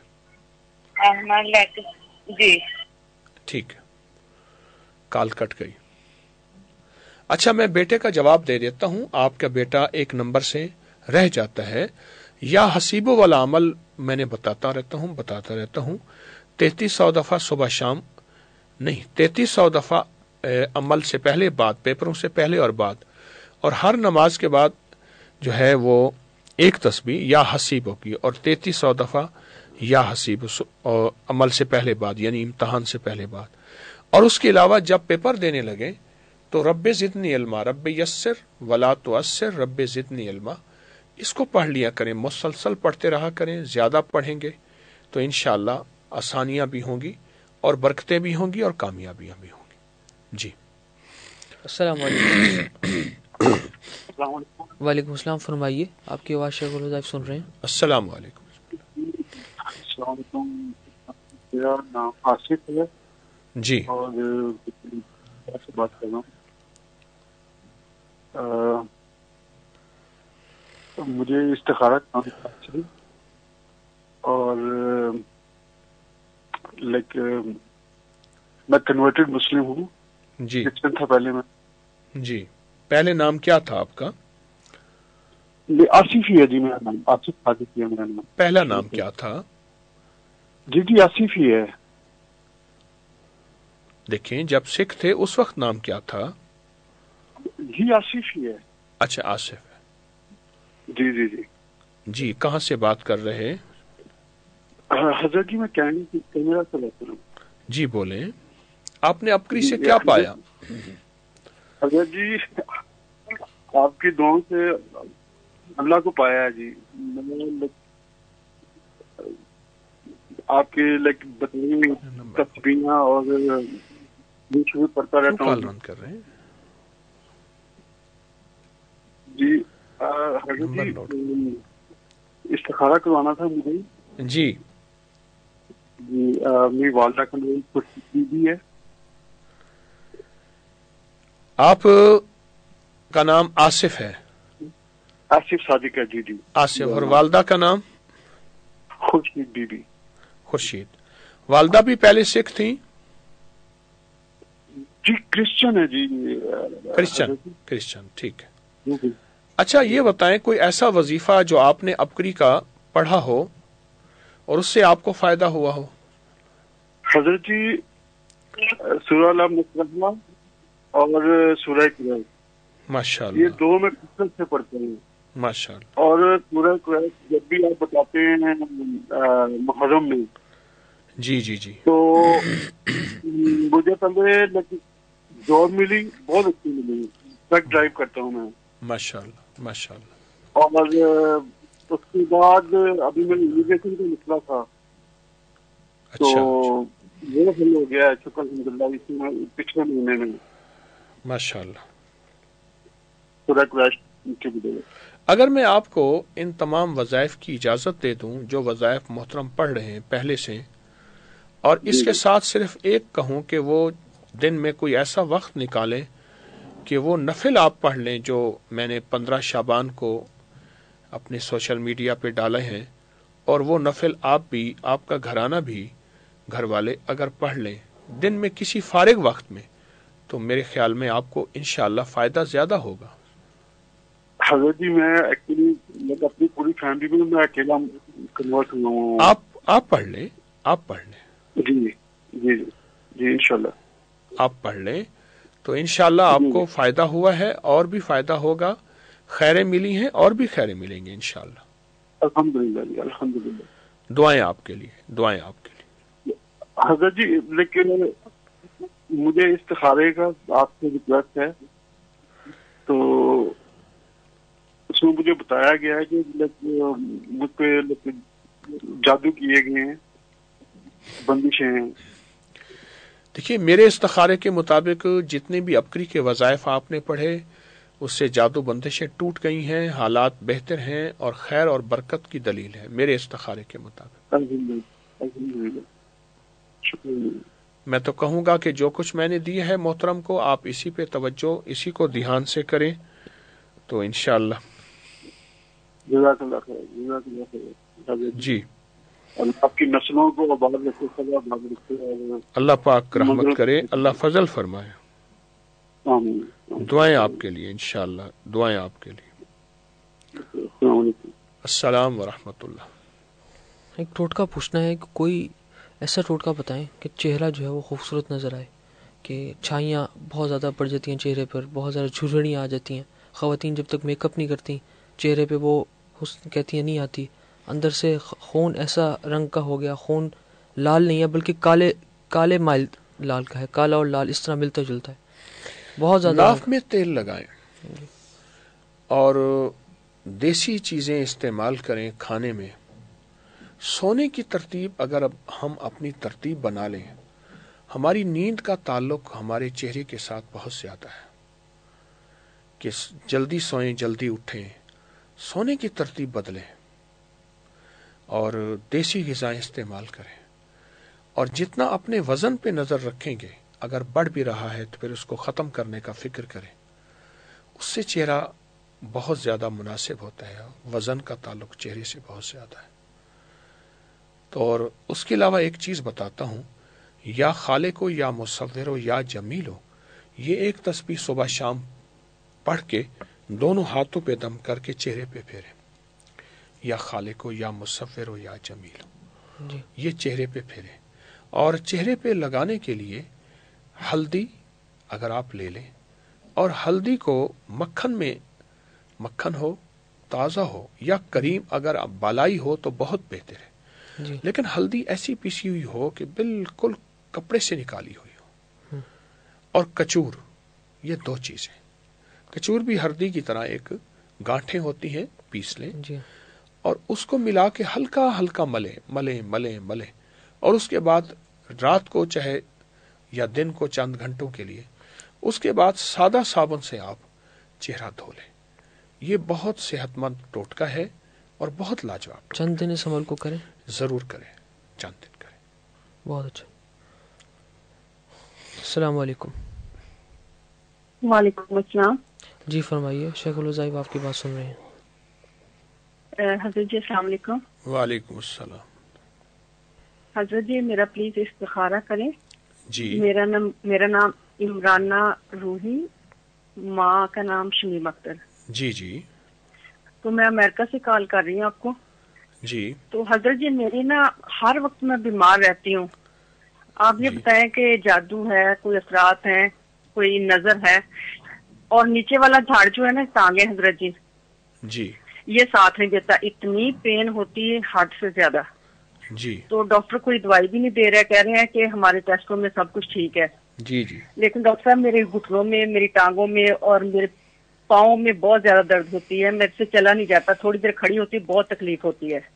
جی ٹھیک ہے، کال کٹ گئی. اچھا میں بیٹے کا جواب دے دیتا ہوں. آپ کا بیٹا ایک نمبر سے رہ جاتا ہے. یا حسیب والا عمل میں نے بتاتا رہتا ہوں 3300 دفعہ صبح شام نہیں 3300 دفعہ عمل سے پہلے بعد، پیپروں سے پہلے اور بعد، اور ہر نماز کے بعد جو ہے وہ ایک تسبیح یا حسیب ہوگی، اور 3300 دفعہ یا حسیب عمل سے پہلے بعد یعنی امتحان سے پہلے بعد. اور اس کے علاوہ جب پیپر دینے لگے تو رب زدنی علما، رب یسر ولا تعسر، رب زدنی علما، اس کو پڑھ لیا کریں، مسلسل پڑھتے رہا کریں. زیادہ پڑھیں گے تو انشاءاللہ آسانیاں بھی ہوں گی اور برکتیں بھی ہوں گی اور کامیابیاں بھی ہوں گی. جی السلام علیکم. وعلیکم السلام. فرمائیے، آپ کی آواز شیخ غلام صاحب سن رہے ہیں. السلام علیکم. السلام علیکم. میرا نام آصف ہے. جی اور سے بات کر رہا ہوں. مجھے استخارہ کرنا چاہیے اور لائک میں کنورٹڈ مسلم ہوں. جی کرسچن تھا پہلے میں. جی پہلے نام کیا تھا آپ کا؟ آصف ہی ہے جی. میرا نام آصف صادق ہے. میرا نام پہلا نام کیا تھا؟ جی آصف ہی ہے. دیکھیں جب سکھ تھے اس وقت نام کیا تھا؟ جی آصف ہی ہے. اچھا آصف ہے. جی جی جی جی کہاں سے بات کر رہے؟ حضرت جی میں کینیڈا سے بات کر رہا ہوں. جی بولیں، آپ نے ابکری سے کیا پایا؟ حضرت جی آپ کی دعاؤں سے اللہ کو پایا ہے جی. آپ کے لائک بتائیے تسبیحاں اور پڑھتا رہتا ہوں. کال رن کر رہے ہیں جی. حضرت جی استخارہ کروانا تھا مجھے. جی جی میری والدہ کا نام خورشید بھی ہے. آپ کا نام آصف ہے؟ آصف صادق ہے. جی جی آصف. اور والدہ کا نام؟ خورشید بی بی. خورشید. والدہ بھی پہلے سکھ تھیں؟ جی کرسچن ہے جی. کرسچن ٹھیک ہے. اچھا یہ بتائیں کوئی ایسا وظیفہ جو آپ نے ابکری کا پڑھا ہو اور اس سے آپ کو فائدہ ہوا ہو؟ حضرت جی سورہ الم اور سورہ قریش ماشاءاللہ یہ دو میں کثرت سے پڑھتے ہیں ماشاءاللہ. اور سورہ قریش جب بھی آپ بتاتے ہیں محرم میں جی جی جی تو مجھے پہلے جاب ملی بہت اچھی ملی. ٹرک ڈرائیو کرتا ہوں میں ماشاءاللہ ماشاءاللہ. اور اس کے بعد ابھی میں امیگریشن کا مسئلہ تھا تو وہ حل ہو گیا ہے شکر الحمدللہ اس میں پچھلے مہینے میں ماشاءاللہ. پورا کریش کی بدولت. اگر میں آپ کو ان تمام وظائف کی اجازت دے دوں جو وظائف محترم پڑھ رہے ہیں پہلے سے، اور اس کے ساتھ صرف ایک کہوں کہ وہ دن میں کوئی ایسا وقت نکالیں کہ وہ نفل آپ پڑھ لیں جو میں نے 15 شعبان کو اپنے سوشل میڈیا پہ ڈالے ہیں، اور وہ نفل آپ بھی، آپ کا گھرانہ بھی، گھر والے اگر پڑھ لیں دن میں کسی فارغ وقت میں، تو میرے خیال میں آپ کو انشاءاللہ فائدہ زیادہ ہوگا. حضرت جی میں ایکچولی اپنی پوری فیملی میں اکیلا کنورٹ ہوا ہوں. آپ پڑھ لیں، آپ پڑھ لیں. جی جی جی انشاءاللہ آپ پڑھ لیں تو انشاءاللہ آپ کو فائدہ ہوا ہے، اور بھی فائدہ ہوگا، خیریں ملی ہیں اور بھی خیریں ملیں گے انشاءاللہ. الحمدللہ جی الحمدللہ. دعائیں آپ کے لیے، دعائیں آپ کے لیے. حضرت جی لیکن مجھے استخارے کا آپ سے ریکویسٹ ہے، تو اس میں مجھے بتایا گیا ہے کہ مجھ پہ جادو کیے گئے ہیں، بندشیں ہیں. دیکھیے میرے استخارے کے مطابق جتنے بھی عبقری کے وظائف آپ نے پڑھے اس سے جادو بندشیں ٹوٹ گئی ہیں، حالات بہتر ہیں اور خیر اور برکت کی دلیل ہے میرے استخارے کے مطابق. الحمدللہ شکریہ. میں تو کہوں گا کہ جو کچھ میں نے دیا ہے محترم کو آپ اسی پہ توجہ، اسی کو دھیان سے کریں تو انشاءاللہ. جزاک اللہ خیر. جزاک اللہ خیر. جی آپ کی نسلوں کو آباد رکھے، اللہ پاک رحمت کرے، اللہ فضل فرمائے. آمین. دعائیں آپ کے لیے انشاءاللہ، دعائیں آپ کے لیے. السلام علیکم. السلام ورحمۃ اللہ. ایک ٹوٹکا پوچھنا ہے کہ کوئی ایسا ٹوٹکا بتائیں کہ چہرہ جو ہے وہ خوبصورت نظر آئے، کہ چھائیاں بہت زیادہ پڑ جاتی ہیں چہرے پر، بہت زیادہ جھرڑیاں آ جاتی ہیں. خواتین جب تک میک اپ نہیں کرتی چہرے پہ وہ حسن کہتی ہیں نہیں آتی، اندر سے خون ایسا رنگ کا ہو گیا، خون لال نہیں ہے بلکہ کالے مائل لال کا ہے، کالا اور لال اس طرح ملتا جلتا ہے بہت زیادہ. ناف میں تیل لگائیں اور دیسی چیزیں استعمال کریں کھانے میں. سونے کی ترتیب اگر اب ہم اپنی ترتیب بنا لیں، ہماری نیند کا تعلق ہمارے چہرے کے ساتھ بہت زیادہ ہے کہ جلدی سوئیں جلدی اٹھیں. سونے کی ترتیب بدلیں اور دیسی غذائیں استعمال کریں، اور جتنا اپنے وزن پہ نظر رکھیں گے، اگر بڑھ بھی رہا ہے تو پھر اس کو ختم کرنے کا فکر کریں. اس سے چہرہ بہت زیادہ مناسب ہوتا ہے. وزن کا تعلق چہرے سے بہت زیادہ ہے. تو اور اس کے علاوہ ایک چیز بتاتا ہوں، یا خالق ہو یا مصور ہو یا جمیل ہو، یہ ایک تسبیح صبح شام پڑھ کے دونوں ہاتھوں پہ دم کر کے چہرے پہ پھیریں. یا خالق ہو یا مصور ہو یا جمیل ہو، جی. یہ چہرے پہ پھیریں. اور چہرے پہ لگانے کے لیے ہلدی اگر آپ لے لیں، اور ہلدی کو مکھن ہو، تازہ ہو، یا کریم اگر بالائی ہو تو بہت بہتر ہے. جی. لیکن ہلدی ایسی پیسی ہوئی ہو کہ بالکل کپڑے سے نکالی ہوئی ہو. اور کچور، یہ دو چیزیں. کچور بھی ہلدی کی طرح ایک گانٹھیں ہوتی ہیں، پیس لیں جی. اور اس کو ملا کے ہلکا ہلکا ملیں اور اس کے بعد رات کو چاہے یا دن کو چند گھنٹوں کے لیے، اس کے بعد سادہ صابن سے آپ چہرہ دھو لیں. یہ بہت صحت مند ٹوٹکا ہے اور بہت لاجواب. چند دن اس عمل کو کریں، ضرور کریں، چند دن کریں. بہت اچھا. السلام علیکم. وعلیکم السلام. جی فرمائیے، شیخ الوظائف آپ کی بات سن رہے ہیں. حضرت جی السلام علیکم. وعلیکم السلام. حضرت جی میرا پلیز استخارہ کریں. جی. میرا نام عمرانہ روحی، ماں کا نام شمیم اختر. جی جی. تو میں امریکہ سے کال کر رہی ہوں آپ کو. جی. تو حضرت جی میری نا ہر وقت میں بیمار رہتی ہوں، آپ یہ بتائیں کہ جادو ہے، کوئی اثرات ہیں، کوئی نظر ہے، اور نیچے والا جھاڑ جو ہے نا ٹانگیں حضرت جی یہ ساتھ نہیں دیتا، اتنی پین ہوتی ہے ہارٹ سے زیادہ. جی تو ڈاکٹر کوئی دوائی بھی نہیں دے رہے، کہہ رہے ہیں کہ ہمارے ٹیسٹوں میں سب کچھ ٹھیک ہے. جی جی لیکن ڈاکٹر صاحب میرے گھٹنوں میں، میری ٹانگوں میں اور میرے پاؤں میں بہت زیادہ درد ہوتی ہے، میرے سے چلا نہیں جاتا، تھوڑی دیر کھڑی ہوتی بہت تکلیف ہوتی ہے.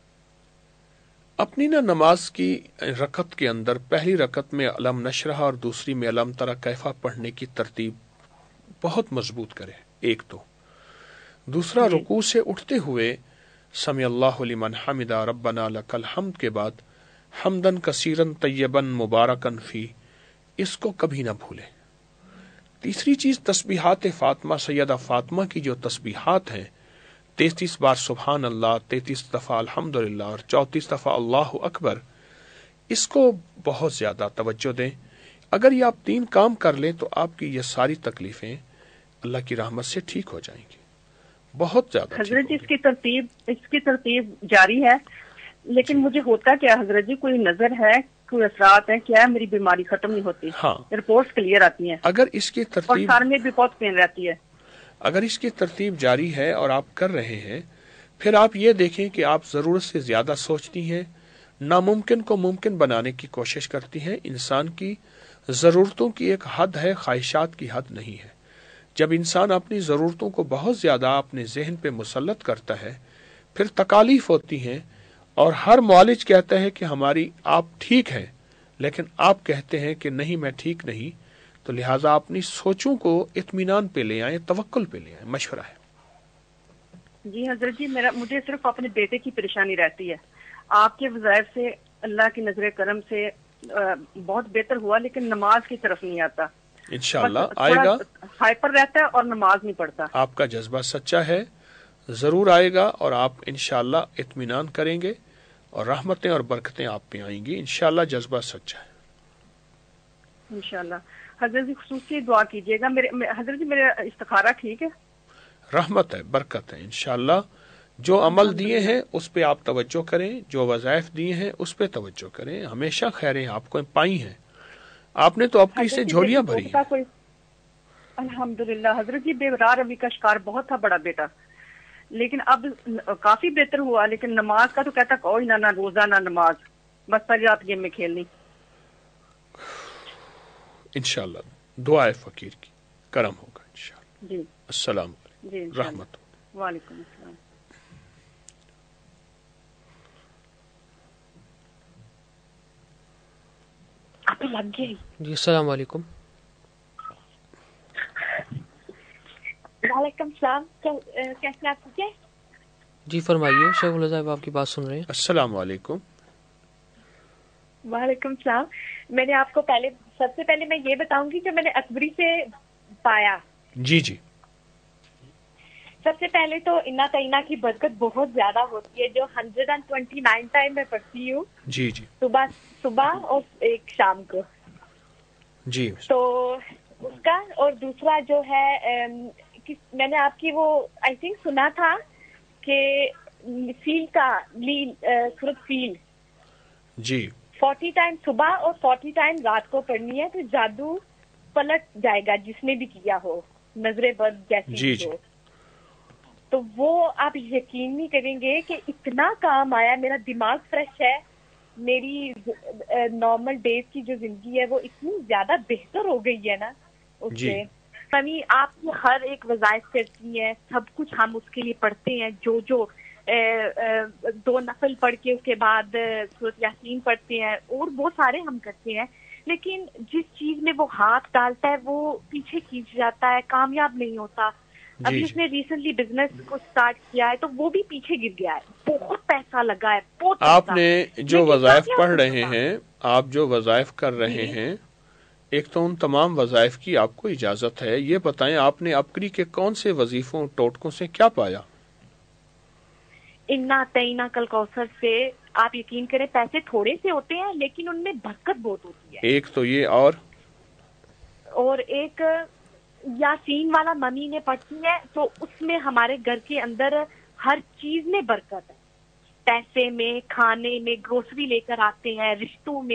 اپنی نماز کی رکعت کے اندر پہلی رکعت میں علم نشرح اور دوسری میں علم تری کیفہ پڑھنے کی ترتیب بہت مضبوط کرے. ایک تو دوسرا رکوع سے اٹھتے ہوئے سمع اللہ لمن حمدہ ربنا لک الحمد کے بعد حمدن کثیرن طیبن مبارکن فی، اس کو کبھی نہ بھولیں. تیسری چیز تسبیحات فاطمہ، سیدہ فاطمہ کی جو تسبیحات ہیں 33 بار سبحان اللہ، 33 دفعہ الحمدللہ اور 34 دفعہ اللہ اکبر، اس کو بہت زیادہ توجہ دیں. اگر یہ آپ 3 کام کر لیں تو آپ کی یہ ساری تکلیفیں اللہ کی رحمت سے ٹھیک ہو جائیں گی، بہت زیادہ. حضرت جی اس کی ترتیب جاری ہے، لیکن مجھے ہوتا کیا حضرت جی، کوئی نظر ہے، کوئی اثرات ہیں کیا؟ میری بیماری ختم نہیں ہوتی. ہاں رپورٹس کلیئر آتی ہیں، اگر اس کی اور ترتیب سر میں بھی بہت پین رہتی ہے. اگر اس کی ترتیب جاری ہے اور آپ کر رہے ہیں، پھر آپ یہ دیکھیں کہ آپ ضرورت سے زیادہ سوچتی ہیں، ناممکن کو ممکن بنانے کی کوشش کرتی ہیں. انسان کی ضرورتوں کی ایک حد ہے، خواہشات کی حد نہیں ہے. جب انسان اپنی ضرورتوں کو بہت زیادہ اپنے ذہن پہ مسلط کرتا ہے، پھر تکالیف ہوتی ہیں، اور ہر معالج کہتا ہے کہ ہماری آپ ٹھیک ہیں، لیکن آپ کہتے ہیں کہ نہیں میں ٹھیک نہیں. تو لہٰذا اپنی سوچوں کو اطمینان پہ لے آئیں، توکل پہ لے آئیں. مشورہ ہے. جی حضرت جی، مجھے صرف اپنے بیٹے کی پریشانی رہتی ہے. آپ کے وظائف سے اللہ کی نظر کرم سے بہت بہتر ہوا، لیکن نماز کی طرف نہیں آتا. انشاءاللہ آئے گا. ہائپر رہتا ہے اور نماز نہیں پڑھتا. آپ کا جذبہ سچا ہے، ضرور آئے گا، اور آپ انشاءاللہ اطمینان کریں گے اور رحمتیں اور برکتیں آپ پہ آئیں گی. انشاءاللہ جذبہ سچا ہے. انشاءاللہ. حضرت جی خصوصی دعا کیجیے گا. حضرت جی میرا استخارہ ٹھیک ہے، رحمت ہے، برکت ہے. انشاءاللہ جو عمل دیے ہیں اس پہ آپ توجہ کریں، جو وظائف دیے ہیں اس پہ توجہ کریں. ہمیشہ خیریں آپ کو پائی ہیں. آپ نے تو اپنی سے جھولیاں بھری ہیں. الحمدللہ. حضرت جی بے روی کا شکار بہت تھا بڑا بیٹا، لیکن اب کافی بہتر ہوا. لیکن نماز کا تو کہتا کوئی نہ روزہ نہ نماز، بس ساری رات گیم میں کھیلنی. انشاءاللہ دعا ہے فقیر کی، کرم ہوگا انشاءاللہ. جی السلام علیکم. جی رحمت. وعلیکم السلام. آپ لگ گئے. جی السلام علیکم. وعلیکم السلام. کیسے آپ ٹھیک ہے؟ جی فرمائیے، شیخ اللہ صاحب آپ کی بات سن رہے ہیں. السلام علیکم. وعلیکم السلام. میں نے آپ کو سب سے پہلے میں یہ بتاؤں گی جو میں نے اکبری سے پایا. جی جی. سب سے پہلے تو انا تعینہ کی برکت بہت زیادہ ہوتی ہے، جو 129 ٹائم میں پڑھتی ہوں. جی جی. صبح اور ایک شام کو. جی. تو اس کا، اور دوسرا جو ہے میں نے آپ کی وہ آئی تھنک سنا تھا کہ فیل کا سورۃ فیل جی 40 ٹائم صبح اور 40 ٹائم رات کو پڑھنی ہے، تو جادو پلٹ جائے گا جس نے بھی کیا ہو، نظر بد جیسی جی ہو. تو وہ آپ یقین نہیں کریں گے کہ اتنا کام آیا. میرا دماغ فریش ہے، میری نارمل ڈیز کی جو زندگی ہے وہ اتنی زیادہ بہتر ہو گئی ہے نا اس سے. یعنی آپ کی ہر ایک وظائف کرتی ہیں، سب کچھ ہم اس کے لیے پڑھتے ہیں. جو 2 نفل پڑھ کے اس کے بعد سورۃ یاسین پڑھتے ہیں، اور بہت سارے ہم کرتے ہیں. لیکن جس چیز میں وہ ہاتھ ڈالتا ہے وہ پیچھے کھینچ جاتا ہے، کامیاب نہیں ہوتا. ابھی اس نے ریسنٹلی بزنس کو سٹارٹ کیا ہے تو وہ بھی پیچھے گر گیا ہے. بہت پیسہ لگا ہے، بہت. آپ نے جو وظائف پڑھ رہے ہیں، آپ جو وظائف کر رہے ہیں، ایک تو ان تمام وظائف کی آپ کو اجازت ہے. یہ بتائیں آپ نے اپکری کے کون سے وظیفوں ٹوٹکوں سے کیا پایا؟ انا تعینہ کل کوثر سے آپ یقین کریں پیسے تھوڑے سے ہوتے ہیں لیکن ان میں برکت بہت ہوتی ہے. ایک تو یہ، اور ایک یاسین والا ممی نے پڑھتی ہے تو اس میں ہمارے گھر کے اندر ہر چیز میں برکت ہے. پیسے میں، کھانے میں، گروسری لے کر آتے ہیں، رشتوں میں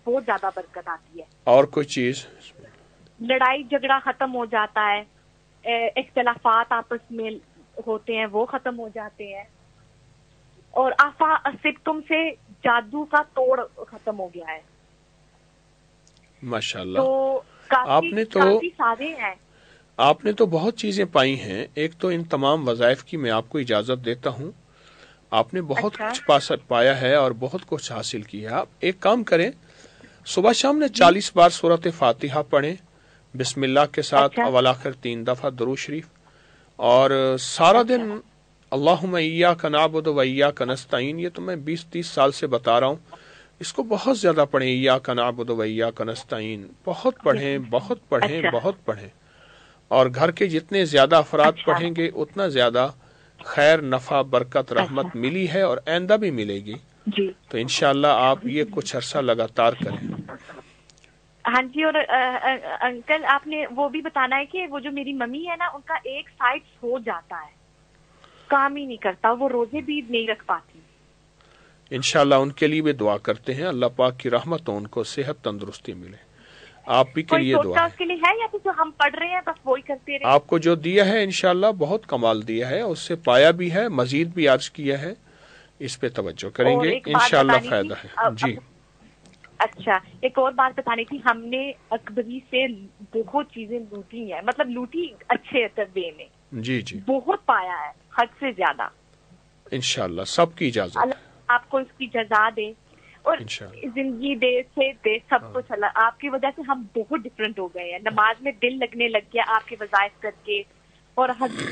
بہت زیادہ برکت آتی ہے. اور کوئی چیز؟ لڑائی جھگڑا ختم ہو جاتا ہے, اختلافات آپس میں ہوتے ہیں وہ ختم ہو جاتے ہیں, اور آفا سکتم سے جادو کا توڑ ختم ہو گیا ہے. ماشاءاللہ. تو کافی سارے ہیں. آپ نے تو بہت چیزیں پائی ہیں. ایک تو ان تمام وظائف کی میں آپ کو اجازت دیتا ہوں, آپ نے بہت کچھ پایا ہے اور بہت کچھ حاصل کیا. آپ ایک کام کریں, صبح شام نے 40 بار سورۃ فاتحہ پڑھیں بسم اللہ کے ساتھ, اول آخر 3 دفعہ درود شریف, اور سارا دن اللہم ایاک نعبد و ایاک نستعین, یہ تو میں 20-30 سال سے بتا رہا ہوں, اس کو بہت زیادہ پڑھیں. ایاک نعبد و ایاک نستعین بہت پڑھیں, بہت پڑھیں, بہت پڑھیں, اور گھر کے جتنے زیادہ افراد پڑھیں گے اتنا زیادہ خیر, نفع, برکت, رحمت ملی ہے اور آئندہ بھی ملے گی. تو انشاءاللہ آپ یہ کچھ عرصہ لگاتار کریں. ہاں جی. اور انکل آپ نے وہ بھی بتانا ہے کہ وہ جو میری ممی ہے نا, ان کا ایک سائڈ ہو جاتا ہے, کام ہی نہیں کرتا, وہ روزے بھی نہیں رکھ پاتی. انشاءاللہ ان کے لیے بھی دعا کرتے ہیں, اللہ پاک کی رحمت ہو, ان کو صحت تندرستی ملے. آپ بھی کے لیے دعا اس کے لیے ہے یا پھر جو ہم پڑھ رہے ہیں بس وہی کرتے رہے؟ آپ کو جو دیا ہے انشاءاللہ بہت کمال دیا ہے, اس سے پایا بھی ہے, مزید بھی عرض کیا ہے, اس پہ توجہ کریں گے انشاءاللہ فائدہ ہے. جی اچھا, ایک اور بات بتانی تھی. ہم نے اکبری سے بہت چیزیں لوٹی ہیں, مطلب لوٹی اچھے وے میں. جی جی, بہت پایا ہے, حد سے زیادہ. انشاءاللہ سب کی اجازت ہے. اللہ آپ کو اس کی جزا دے اور زندگی دے, سے دے, سب کچھ. اللہ آپ کی وجہ سے ہم بہت ڈفرینٹ ہو گئے ہیں. نماز میں دل لگنے لگ گیا آپ کے وظائف کر کے, اور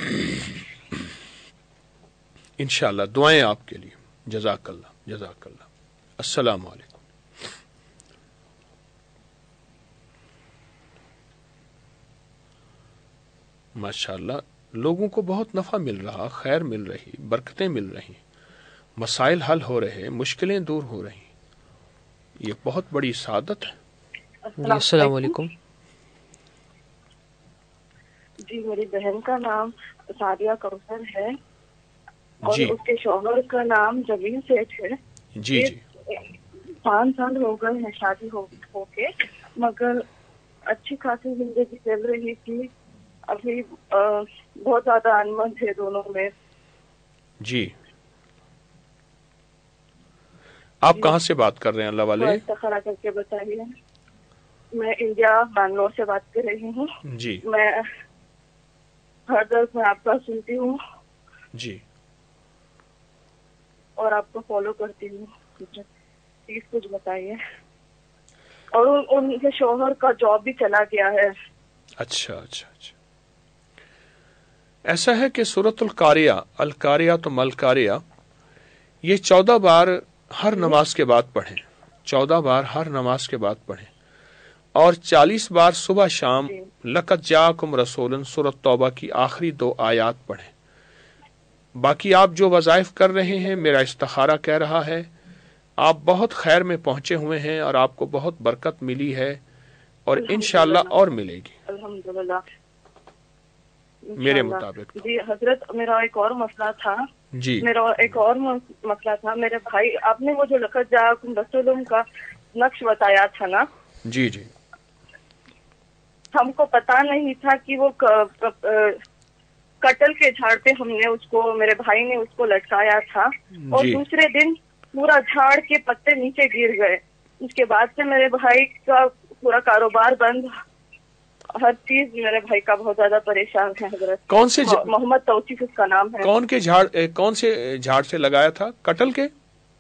انشاءاللہ دعائیں آپ کے لیے. جزاک اللہ, جزاک اللہ. السلام علیکم. ماشاءاللہ لوگوں کو بہت نفع مل رہا, خیر مل رہی, برکتیں مل رہی, مسائل حل ہو رہے, مشکلیں دور ہو رہی. یہ بہت بڑی سعادت ہے. السلام علیکم. جی میری بہن کا نام سعدیہ کوثر ہے اور جی. اس کے شوہر کا نام جبین سیٹھ ہے. جی جی. 5 سال ہو گئے ہیں شادی ہو کے, مگر اچھی خاصی زندگی چل رہی تھی. ابھی بہت زیادہ انمن ہے دونوں میں. جی. آپ کہاں سے بات کر رہے ہیں اللہ والے؟ استخارہ کر کے بتائیے. میں انڈیا بنگلور سے بات کر رہی ہوں. جی. میں ہر درس میں آپ کا سنتی ہوں. جی. اور آپ کو فالو کرتی ہوں. پلیز کچھ بتائیے. اور ان کے شوہر کا جاب بھی چلا گیا ہے. اچھا اچھا اچھا. ایسا ہے کہ سورۃ القاریہ تو ملقاریہ یہ 14 بار ہر نماز کے بعد پڑھیں. 14 بار ہر نماز کے بعد پڑھیں, اور 40 بار صبح شام لقد جاءکم رسول سورۃ توبہ کی آخری 2 آیات پڑھیں. باقی آپ جو وظائف کر رہے ہیں, میرا استخارہ کہہ رہا ہے آپ بہت خیر میں پہنچے ہوئے ہیں اور آپ کو بہت برکت ملی ہے, اور انشاءاللہ اور ملے گی الحمدللہ میرے مطابق. جی حضرت, میرا ایک اور مسئلہ تھا. جی. میرا ایک اور مسئلہ تھا. میرے بھائی, آپ نے وہ جو لقد جاءکم رسول کا نقش بتایا تھا نا. جی جی. ہم کو پتا نہیں تھا کہ وہ کٹل کے جھاڑ پہ ہم نے اس کو, میرے بھائی نے اس کو لٹکایا تھا, اور دوسرے دن پورا جھاڑ کے پتے نیچے گر گئے. اس کے بعد سے میرے بھائی کا پورا کاروبار بند, ہر چیز. میرے بھائی کا بہت زیادہ پریشان ہے حضرت. کون سے محمد توصیف اس کا نام ہے. کون سے جھاڑ سے لگایا تھا؟ کٹل کے؟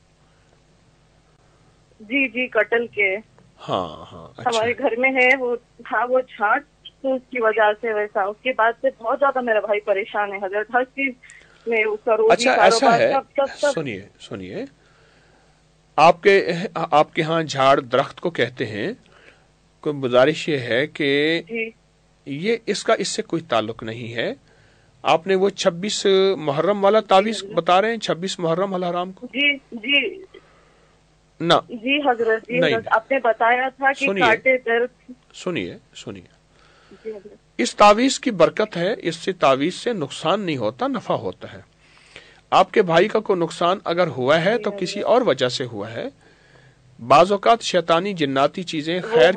جی جی کٹل کے. ہاں ہاں. ہمارے گھر میں ہے وہ. ہاں وہ جھاڑ, تو اس کی وجہ سے ویسا. اس کے بعد سے بہت زیادہ میرا بھائی پریشان ہے حضرت, ہر چیز میں اس کا روزی کاروبار. سنیے, آپ کے ہاں جھاڑ درخت کو کہتے ہیں. کوئی گزارش یہ ہے کہ یہ اس سے کوئی تعلق نہیں ہے. آپ نے وہ 26 محرم والا تعویذ بتا رہے ہیں, 26 محرم الحرام کو؟ جی جی نہ جی حضرت, آپ نے بتایا تھا کہ کاٹے درد. سنیے, اس تعویذ کی برکت ہے. اس سے تعویذ سے نقصان نہیں ہوتا, نفع ہوتا ہے. آپ کے بھائی کا کوئی نقصان اگر ہوا ہے تو کسی اور وجہ سے ہوا ہے. बाज़ औक़ात शैतानी जिन्नाती चीजें खैर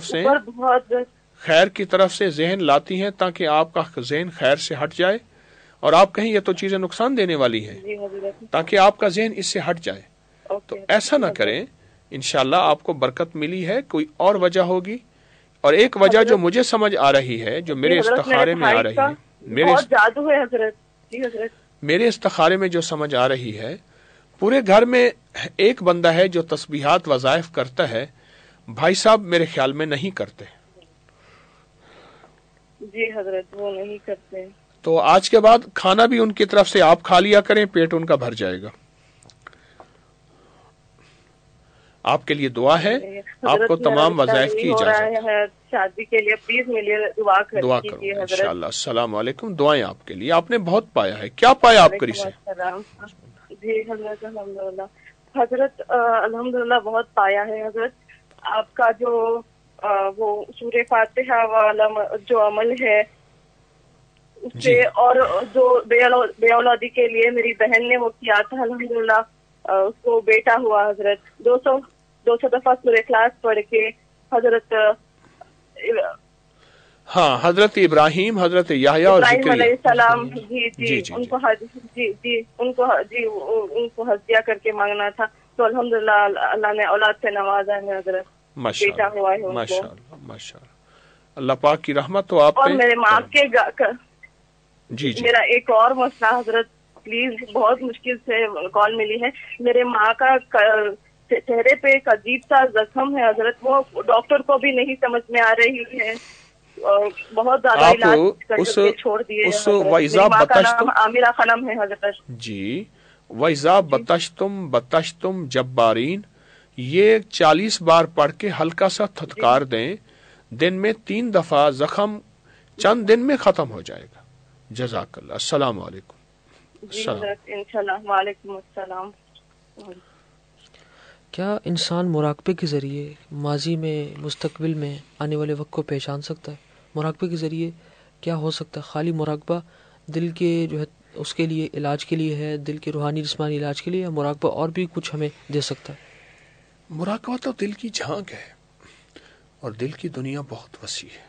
की तरफ से जहन लाती हैं ताकि आपका जहन खैर से हट जाए और आप कहें ये तो चीजें नुकसान देने वाली हैं, ताकि आपका जहन इससे हट जाए। तो ऐसा ना करें, इंशाल्लाह आपको बरकत मिली है, कोई और वजह होगी। और एक वजह जो मुझे समझ आ रही है, जो मेरे इस्तिखारे में आ रही है, मेरे इस्तिखारे में जो समझ आ रही है, पूरे घर में एक बंदा है जो तस्बीहात वज़ाइफ करता है, भाई साहब मेरे ख्याल में नहीं करते। जी हजरत, वो नहीं करते। तो आज के बाद खाना भी उनकी तरफ से आप खा लिया करें, पेट उनका भर जाएगा। आपके लिए दुआ है, आपको तमाम वज़ाइफ की इजाजत है। शादी के लिए प्लीज मेरे दुआ करो इंशाअल्लाह। अस्सलाम वालेकुम। दुआएं आपके लिए। आपने बहुत पाया है, क्या पाया आप करी से? जी हजरत, अल्हम्दुलिल्लाह। हजरत अल्हम्दुलिल्लाह बहुत पाया है हजरत। आपका जो वो सूरे फातिहा वाला जो अमल है उससे, और जो बेऔलादी के लिए मेरी बहन ने वो किया था, अल्हम्दुलिल्लाह उसको बेटा हुआ हजरत। 200 दफा सूरे इखलास पढ़ के हजरत। हाँ, हजरत इब्राहिम, हजरत याहया और सलाम जी उनको हदिया करके मांगना था। तो अल्हम्दुलिल्लाह अल्लाह ने औलाद से नवाजा है हजरत, बेटा हुआ है उनको। माशाअल्लाह, अल्लाह पाक की रहमत हो आप पे। और मेरे माँ के जी मेरा एक और मसला हजरत, प्लीज, बहुत मुश्किल से कॉल मिली है। मेरे माँ का चेहरे पे एक अजीब सा जख्म है हजरत, वो डॉक्टर को भी नहीं समझ में आ रही है। बहुत ज्यादा इलाज करके छोड़ दिए। आमिरा खनम है हजरत जी। वैज़ा बतश्तुम जब्बारीन, ये 40 बार पढ़ के हल्का सा थतकार दें, दिन में 3 दफा, जख्म चंद दिन में खत्म हो जाएगा। जज़ाकल्लाह। अस्सलाम वालेकुम। इंशाल्लाह। वालेकुम अस्सलाम। क्या इंसान मुराकबे के ज़रिए माजी में, मुस्तकबिल में आने वाले वक्त को पहचान सकता है? मुराकबे के ज़रिए क्या हो सकता है? खाली मुराकबा दिल के जो है उसके लिए, इलाज के लिए है, दिल के रूहानी जिस्मानी इलाज के लिए, या मुराकबा और भी कुछ हमें दे सकता है? मुराकबा तो दिल की झांक है, और दिल की दुनिया बहुत वसी है।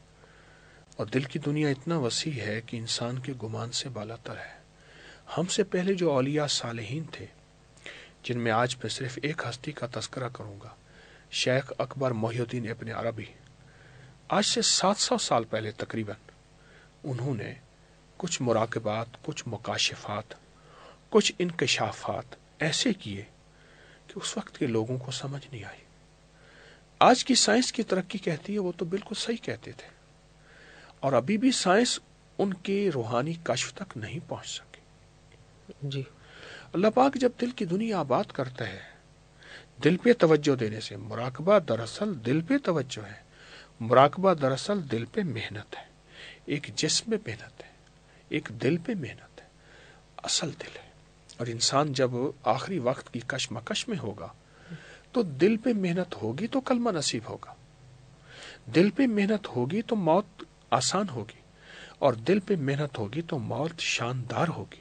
और दिल की दुनिया इतना वसी है कि इंसान के गुमान से बालातर है। हमसे पहले जो औलिया सालेहीन थे, जिनमें आज मैं सिर्फ एक हस्ती का तस्करा करूंगा, शेख अकबर मोहिउद्दीन इब्न अरबी, आज से 700 साल पहले तकरीबन उन्होंने कुछ मुराकबात, कुछ मुकाशिफात, कुछ इनकशाफात ऐसे किए कि उस वक्त के लोगों को समझ नहीं आई। आज की साइंस की तरक्की कहती है, वो तो बिल्कुल सही कहते थे, और अभी भी साइंस उनके रूहानी कश्फ तक नहीं पहुंच सकी। जी, अल्लाह पाक जब दिल की दुनिया आबाद करता है, दिल पे तवज्जो देने से, मुराकबा दरअसल दिल पे तवज्जो है, मुराकबा दरअसल दिल पे मेहनत है। एक जिस्म पे मेहनत है, एक दिल पे मेहनत है, असल दिल है। और इंसान जब आखिरी वक्त की कशमकश में होगा तो दिल पे मेहनत होगी तो कलमा नसीब होगा, दिल पे मेहनत होगी तो मौत आसान होगी, और दिल पे मेहनत होगी तो मौत शानदार होगी।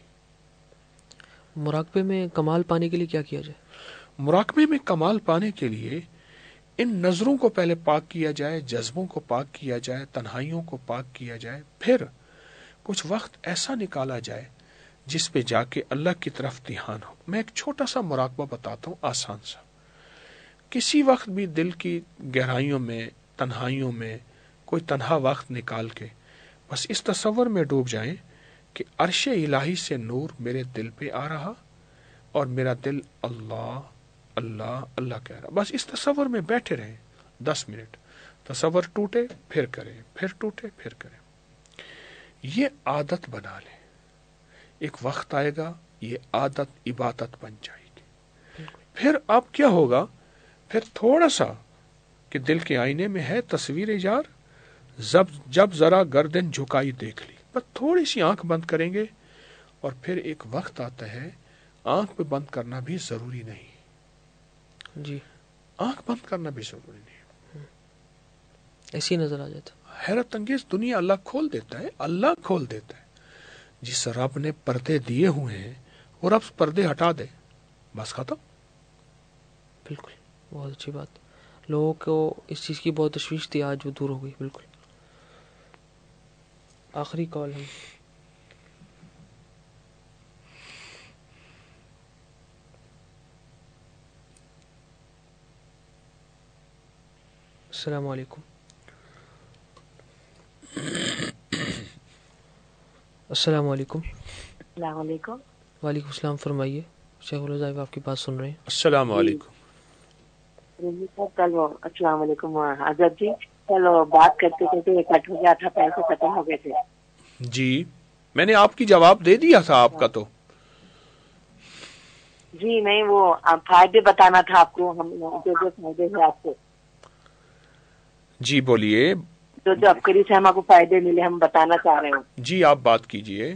मुराकबे में कमाल पाने के लिए क्या किया जाए? मुराकबे में कमाल पाने के लिए इन नजरों को पहले पाक किया जाए, जज्बों को पाक किया जाए, तन्हाइयों को पाक किया जाए, फिर कुछ वक्त ऐसा निकाला जाए जिस पे जाके अल्लाह की तरफ ध्यान हो। मैं एक छोटा सा मुराकबा बताता हूँ, आसान सा। किसी वक्त भी दिल की गहराइयों में, तन्हाइयों में कोई तन्हा वक्त निकाल के बस इस तसव्वुर में डूब जाएं कि अर्श इलाही से नूर मेरे दिल पे आ रहा और मेरा दिल अल्लाह अल्लाह अल्लाह कह रहा। बस इस तसव्वुर में बैठे रहें 10 मिनट। तसव्वुर टूटे फिर करें, फिर टूटे फिर करें। ये आदत बना लें, एक वक्त आएगा ये आदत इबादत बन जाएगी। फिर अब क्या होगा, फिर थोड़ा सा कि दिल के आईने में है तस्वीर यार, जब जरा गर्दन झुकाई देख ली, बस थोड़ी सी आंख बंद करेंगे और फिर एक वक्त आता है आंख पे बंद करना भी जरूरी नहीं। जी, आंख बंद करना भी जरूरी नहीं, ऐसी नजर आ जाता। हैरत अंगेज दुनिया अल्लाह खोल देता है, अल्लाह खोल देता है। जिस रब ने पर्दे दिए हुए हैं वो रब पर्दे हटा दे, बस खत्म। बिल्कुल। بہت اچھی بات. لوگوں کو اس چیز کی بہت تشویش تھی, آج وہ دور ہو گئی. بالکل. آخری کال ہے. السلام علیکم. السلام علیکم. السلام علیکم. وعلیکم السلام. فرمائیے. شیخ الوظائف آپ کی بات سن رہے ہیں. السلام علیکم. السلام علیکم حضرت جی. چلو بات کرتے کرتے کٹ ہو گیا تھا, پیسے ختم ہو گئے تھے. جی میں نے آپ کی جواب دے دیا تھا آپ کا. تو جی نہیں, وہ فائدے بتانا تھا آپ کو, ہم جو فائدے ہیں آپ کو. جی بولیے. جو ابکری سے ہم کو فائدے ملے ہم بتانا چاہ رہے ہوں. جی آپ بات کیجئے.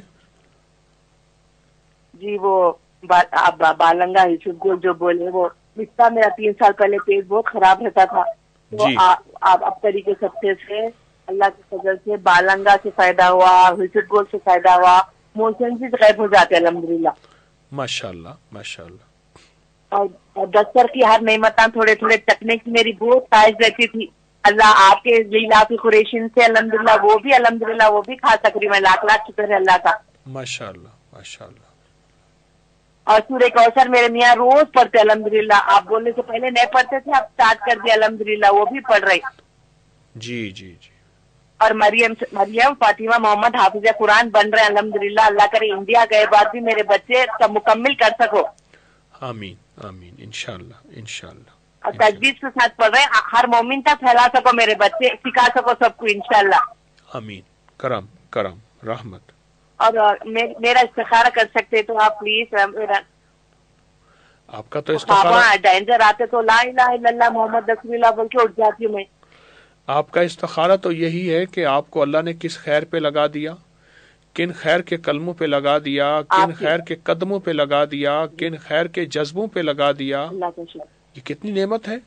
جی وہ بالنگا یوسف گل جو بولے, وہ رشتہ میرا 3 سال پہلے پیٹ بہت خراب رہتا تھا. تو آپ ابکری کے سبتے سے اللہ کے فضل سے بالنگا سے فائدہ ہوا, یوسف گل سے فائدہ ہوا, موشن سے غائب ہو جاتے الحمدللہ. ماشاء اللہ ماشاء اللہ. اور دستر کی ہر نعمتاں تھوڑے تھوڑے چکنے کی میری بہت خواہش رہتی تھی. اللہ آپ کے لیلا کی قریشین سے الحمدللہ وہ بھی کھا سک رہی. میں لاکھ لاکھ شکر ہے اللہ کا. ماشاء اللہ ماشاء اللہ. اور سورہ کوثر میرے میاں روز پڑھتے الحمدللہ. آپ بولنے سے پہلے نہیں پڑھتے تھے, آپ اسٹارٹ کر دیا الحمدللہ, وہ بھی پڑھ رہے. جی جی جی. اور مریم فاطمہ محمد حافظ قرآن بن رہے ہیں الحمدللہ. اللہ کرے انڈیا گئے بعد بھی میرے بچے سب مکمل کر سکو. آمین آمین انشاءاللہ انشاءاللہ. اور تجویز کے ساتھ پڑھ رہے ہیں, ہر مومن تک پھیلا سکو, میرے بچے سکھا سکو سب کو انشاءاللہ. آمین. کرم کرم رحمت. اور میرا استخارہ کر سکتے تو آپ پلیز. آپ کا تو استخارہ ڈینجر آتے تو لا الہ الا اللہ محمد رسول اللہ بول کے اٹھ جاتی ہوں میں. آپ کا استخارہ تو یہی ہے کہ آپ کو اللہ نے کس خیر پہ لگا دیا, کن خیر کے کلموں پہ لگا دیا, کن خیر کے قدموں پہ لگا دیا, کن خیر کے جذبوں پہ لگا دیا. یہ کتنی نعمت ہے.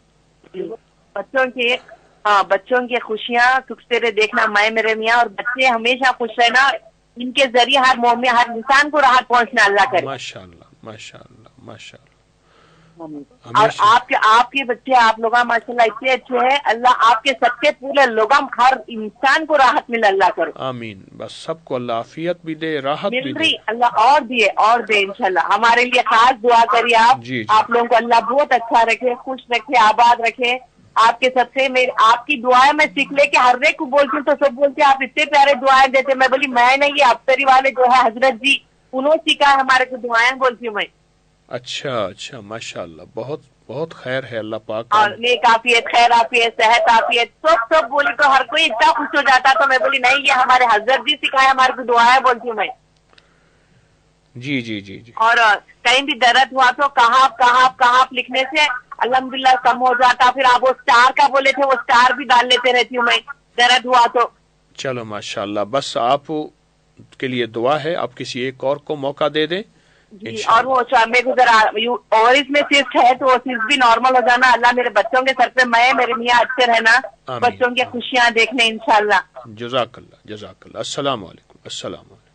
بچوں کی خوشیاں سکھتے دیکھنا میں میرے میاں, اور بچے ہمیشہ خوش رہنا, ان کے ذریعے ہر مومن ہر انسان کو راحت پہنچنا اللہ کرے. ماشاء اللہ ماشاء اللہ ماشاء اللہ. اور آپ کے بچے آپ لوگ ماشاء اللہ اتنے اچھے ہیں. اللہ آپ کے سب کے پورے لوگ ہر انسان کو راحت ملے اللہ کرے. آمین. بس سب کو اللہ عافیت بھی دے, راحت بھی دے. اللہ اور دے انشاءاللہ. ہمارے لیے خاص دعا کریے آپ. جی آپ لوگوں کو اللہ بہت اچھا رکھے, خوش رکھے, آباد رکھے. آپ کے سب سے آپ کی دعائیں میں سیکھ لے کے ہر ایک کو بولتی ہوں, تو سب بولتے ہیں آپ اتنے پیارے دعائیں دیتے. میں بولی میں نہیں, یہ ابتری والے جو ہے حضرت جی انہوں سیکھا ہے ہمارے کو دعائیں بولتی ہوں میں. اچھا اچھا ماشاء اللہ. بہت بہت خیر ہے اللہ پاک. اور نیک عافیت, خیر عافیت, صحت عافیت, سب بولی تو ہر کوئی اتنا خوش ہو جاتا. تو میں بولی نہیں, یہ ہمارے حضرت جی سکھائے ہمارے کو دعائیں بولتی ہوں میں. جی جی جی جی. اور کہیں بھی درد ہوا تو کہاں لکھنے سے الحمدللہ کم ہو جاتا. پھر آپ وہ اسٹار کا بولے تھے, وہ اسٹار بھی ڈال لیتے رہتی ہوں میں درد ہوا تو. چلو ماشاء اللہ. بس آپ کے لیے دعا ہے, آپ کسی ایک اور کو موقع دے دیں. جی. اور وہ میرے کو ذرا اوورز میں سسٹ ہے, تو وہ سسٹ بھی نارمل ہو جانا. اللہ میرے بچوں کے سر پہ میں میرے میاں اچھے رہنا, بچوں کی خوشیاں دیکھنے انشاءاللہ. جزاک اللہ جزاک اللہ. السلام علیکم. السلام علیکم.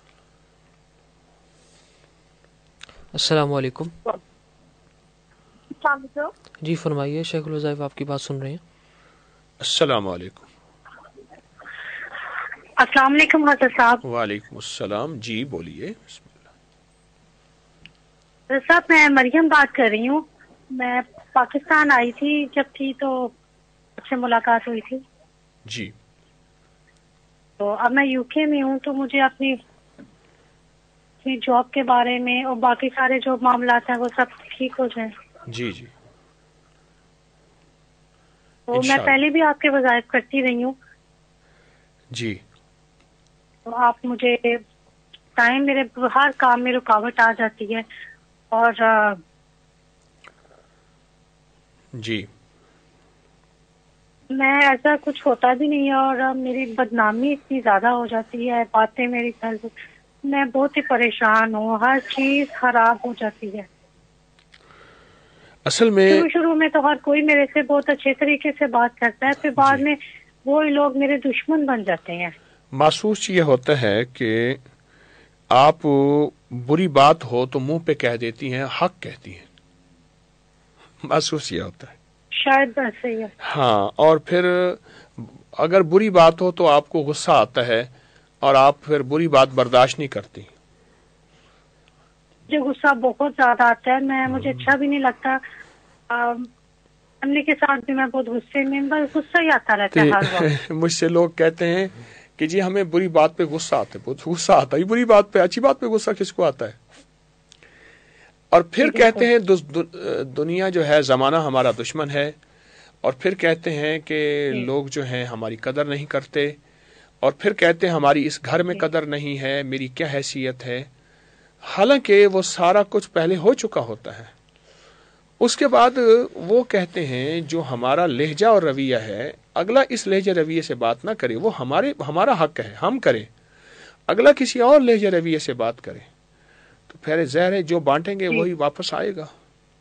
السلام علیکم. السلام علیکم. جی فرمائیے. شیخ الوظائف آپ کی بات سن رہے ہیں. السلام علیکم. السلام علیکم حضرت صاحب. وعلیکم السلام. جی بولیے. صاحب میں مریم بات کر رہی ہوں. میں پاکستان آئی تھی جب تھی تو آپ سے ملاقات ہوئی تھی. جی. تو اب میں یو کے میں ہوں, تو مجھے اپنی جاب کے بارے میں اور باقی سارے جو معاملات ہیں وہ سب ٹھیک ہو جائیں. جی جی. تو میں پہلے بھی آپ کے وظائف کرتی رہی ہوں. جی. تو آپ مجھے ٹائم, میرے ہر کام میں رکاوٹ آ جاتی ہے. اور جی میں ایسا کچھ ہوتا بھی نہیں ہے, اور میری بدنامی اتنی زیادہ ہو جاتی ہے, باتیں میری میں بہت ہی پریشان ہوں, ہر چیز خراب ہو جاتی ہے. اصل میں شروع میں تو ہر کوئی میرے سے بہت اچھے طریقے سے بات کرتا ہے, پھر بعد میں وہی لوگ میرے دشمن بن جاتے ہیں. محسوس یہ ہوتا ہے کہ آپ بری بات ہو تو منہ پہ کہہ دیتی ہیں, حق کہتی ہیں. محسوس یہ ہوتا ہے. شاید ایسے ہی ہے. ہاں، اور پھر اگر بری بات ہو تو آپ کو غصہ آتا ہے اور آپ پھر بری بات برداشت نہیں کرتی. مجھے غصہ بہت زیادہ آتا ہے، مجھے اچھا بھی نہیں لگتا. فیملی کے ساتھ بھی میں بہت غصے میں، بس غصہ ہی آتا رہتا ہے ہر وقت. مجھ سے لوگ کہتے ہیں کہ جی ہمیں بری بات پہ غصہ آتا ہے. بہت غصہ آتا ہے بری بات پہ، اچھی بات پہ غصہ کس کو آتا ہے؟ اور پھر کہتے ہیں دنیا جو ہے، زمانہ ہمارا دشمن ہے. اور پھر کہتے ہیں کہ لوگ جو ہیں ہماری قدر نہیں کرتے. اور پھر کہتے ہیں ہماری اس گھر میں قدر نہیں ہے، میری کیا حیثیت ہے. حالانکہ وہ سارا کچھ پہلے ہو چکا ہوتا ہے. اس کے بعد وہ کہتے ہیں جو ہمارا لہجہ اور رویہ ہے، اگلا اس لہجہ رویے سے بات نہ کرے، وہ ہمارا حق ہے، ہم کریں. اگلا کسی اور لہجہ رویے سے بات کرے تو پھر زہر ہے، جو بانٹیں گے وہی واپس آئے گا.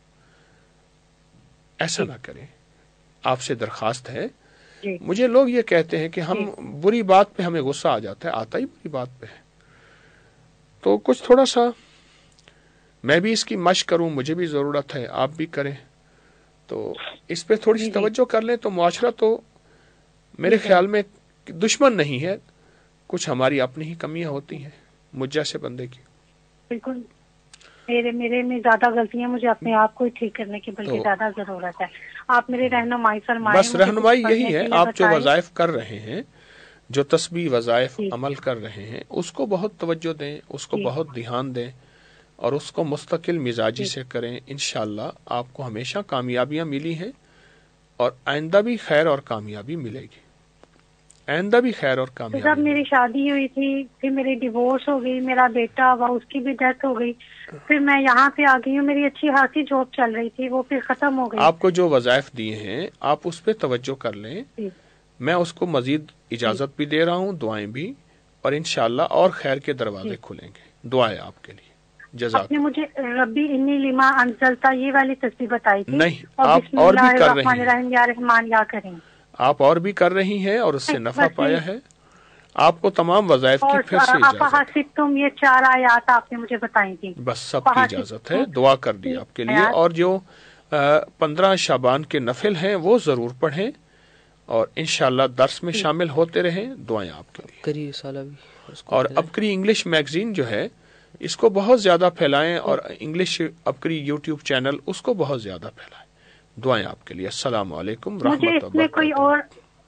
ایسا نہ کریں. آپ سے درخواست ہے. مجھے لوگ یہ کہتے ہیں کہ ہم بری بات پہ ہمیں غصہ آ جاتا ہے، آتا ہی بری بات پہ ہے. تو کچھ تھوڑا سا میں بھی اس کی مشق کروں، مجھے بھی ضرورت ہے، آپ بھی کریں. تو اس پہ تھوڑی سی توجہ کر لیں تو معاشرہ تو میرے خیال میں دشمن نہیں ہے. کچھ ہماری اپنی ہی کمیاں ہوتی ہیں مجھ جیسے بندے کی. بالکل میرے میں زیادہ غلطیاں مجھے اپنے آپ کو ہی ٹھیک کرنے کی بلکہ زیادہ ضرورت ہے. آپ میری رہنمائی فرمائیں. بس رہنمائی یہی ہے، آپ جو وظائف کر رہے ہیں، جو تسبیح وظائف عمل کر رہے ہیں، اس کو بہت توجہ دیں، اس کو بہت دھیان دیں اور اس کو مستقل مزاجی سے کریں. انشاءاللہ آپ کو ہمیشہ کامیابیاں ملی ہیں اور آئندہ بھی خیر اور کامیابی ملے گی. آئندہ بھی خیر اور کامیابی. جب میری شادی ہوئی تھی، پھر میری ڈیورس ہو گئی، میرا بیٹا ہوا، اس کی بھی ڈیتھ ہو گئی. پھر میں یہاں پہ آ گئی ہوں، میری اچھی خاصی جاب چل رہی تھی، وہ پھر ختم ہو گئی. آپ کو جو وظائف دیے ہیں آپ اس پہ توجہ کر لیں. میں اس کو مزید اجازت بھی دے رہا ہوں، دعائیں بھی، اور انشاءاللہ اور خیر کے دروازے کھلیں گے. دعائیں آپ کے لیے. آپ نے مجھے ربی انی لما انزلتا یہ والی تسبیح بتائی تھی. نہیں، آپ اور بھی کر رہی ہیں. یا رحمان یا کریم. آپ اور بھی کر رہی ہیں اور اس سے نفع پایا ہے. آپ کو تمام وظائف کی پھر سے اجازت ہے. تم یہ 4 آیات آپ نے مجھے بتائی تھی. بس سب کی اجازت ہے. دعا کر دی آپ کے لیے. اور جو 15 شعبان کے نفل ہیں وہ ضرور پڑھیں اور انشاءاللہ درس میں شامل ہوتے رہیں. دعائیں آپ کے لیے. اور ابکری انگلش میگزین جو ہے اس کو بہت زیادہ پھیلائیں اور انگلش ابکری یوٹیوب چینل اس کو بہت زیادہ پھیلائیں. دعائیں آپ کے لیے. السلام علیکم رحمۃ اللہ.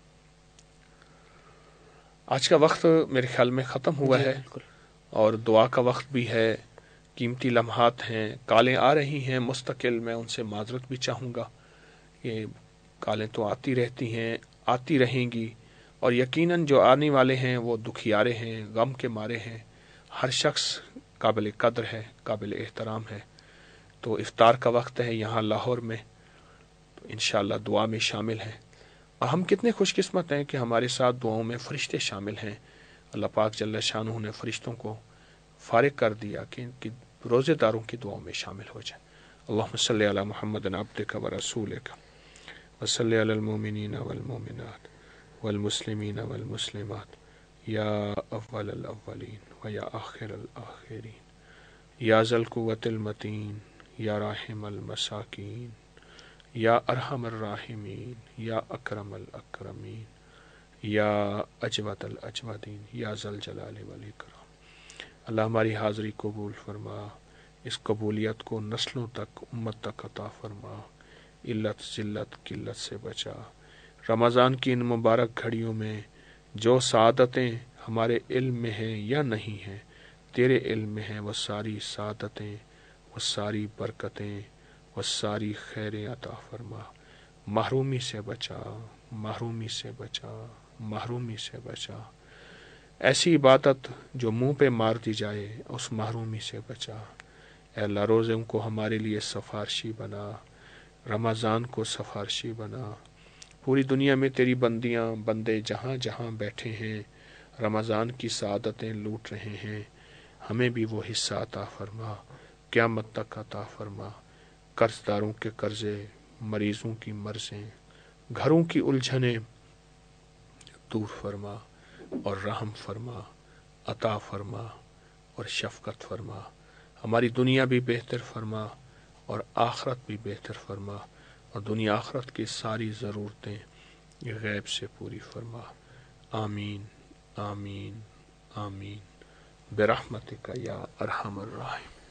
آج کا وقت میرے خیال میں ختم ہوا ہے اور دعا کا وقت بھی ہے. قیمتی لمحات ہیں، کالیں آ رہی ہیں مستقل. میں ان سے معذرت بھی چاہوں گا. یہ کالیں تو آتی رہتی ہیں، آتی رہیں گی، اور یقیناً جو آنے والے ہیں وہ دکھیارے ہیں، غم کے مارے ہیں. ہر شخص قابل قدر ہے، قابل احترام ہے. تو افطار کا وقت ہے یہاں لاہور میں، تو انشاءاللہ دعا میں شامل ہیں. اور ہم کتنے خوش قسمت ہیں کہ ہمارے ساتھ دعاؤں میں فرشتے شامل ہیں. اللہ پاک جل شانہ نے فرشتوں کو فارغ کر دیا کہ ان کی روزے داروں کی دعاؤں میں شامل ہو جائیں. اللہم صلی علی محمد عبدک و رسولک وصلی علی المؤمنین والمؤمنات والمسلمین والمسلمات یا اول الاولین و یا آخر الآخرین یا ذی القوۃ المتین یا راحم المساکین یا ارحم الراحمین یا اکرم الاکرمین یا اجود الاجودین یا ذی الجلال والاکرام. اللہ ہماری حاضری قبول فرما، اس قبولیت کو نسلوں تک، امت تک عطا فرما. علت ذلت قلت سے بچا. رمضان کی ان مبارک گھڑیوں میں جو سعادتیں ہمارے علم میں ہیں یا نہیں ہیں، تیرے علم میں ہیں، وہ ساری سعادتیں، وہ ساری برکتیں، وہ ساری خیریں عطا فرما. محرومی سے بچا، محرومی سے بچا، محرومی سے بچا. ایسی عبادت جو منہ پہ مار دی جائے اس محرومی سے بچا. اے اللہ روزوں کو ہمارے لیے سفارشی بنا، رمضان کو سفارشی بنا. پوری دنیا میں تیری بندیاں بندے جہاں جہاں بیٹھے ہیں رمضان کی سعادتیں لوٹ رہے ہیں، ہمیں بھی وہ حصہ عطا فرما. قیامت تک عطا فرما. قرض داروں کے قرضے، مریضوں کی مرضیں، گھروں کی الجھنیں دور فرما اور رحم فرما، عطا فرما اور شفقت فرما. ہماری دنیا بھی بہتر فرما اور آخرت بھی بہتر فرما. اور دنیا آخرت کی ساری ضرورتیں غیب سے پوری فرما. آمین آمین آمین برحمتک یا ارحم الراحمین.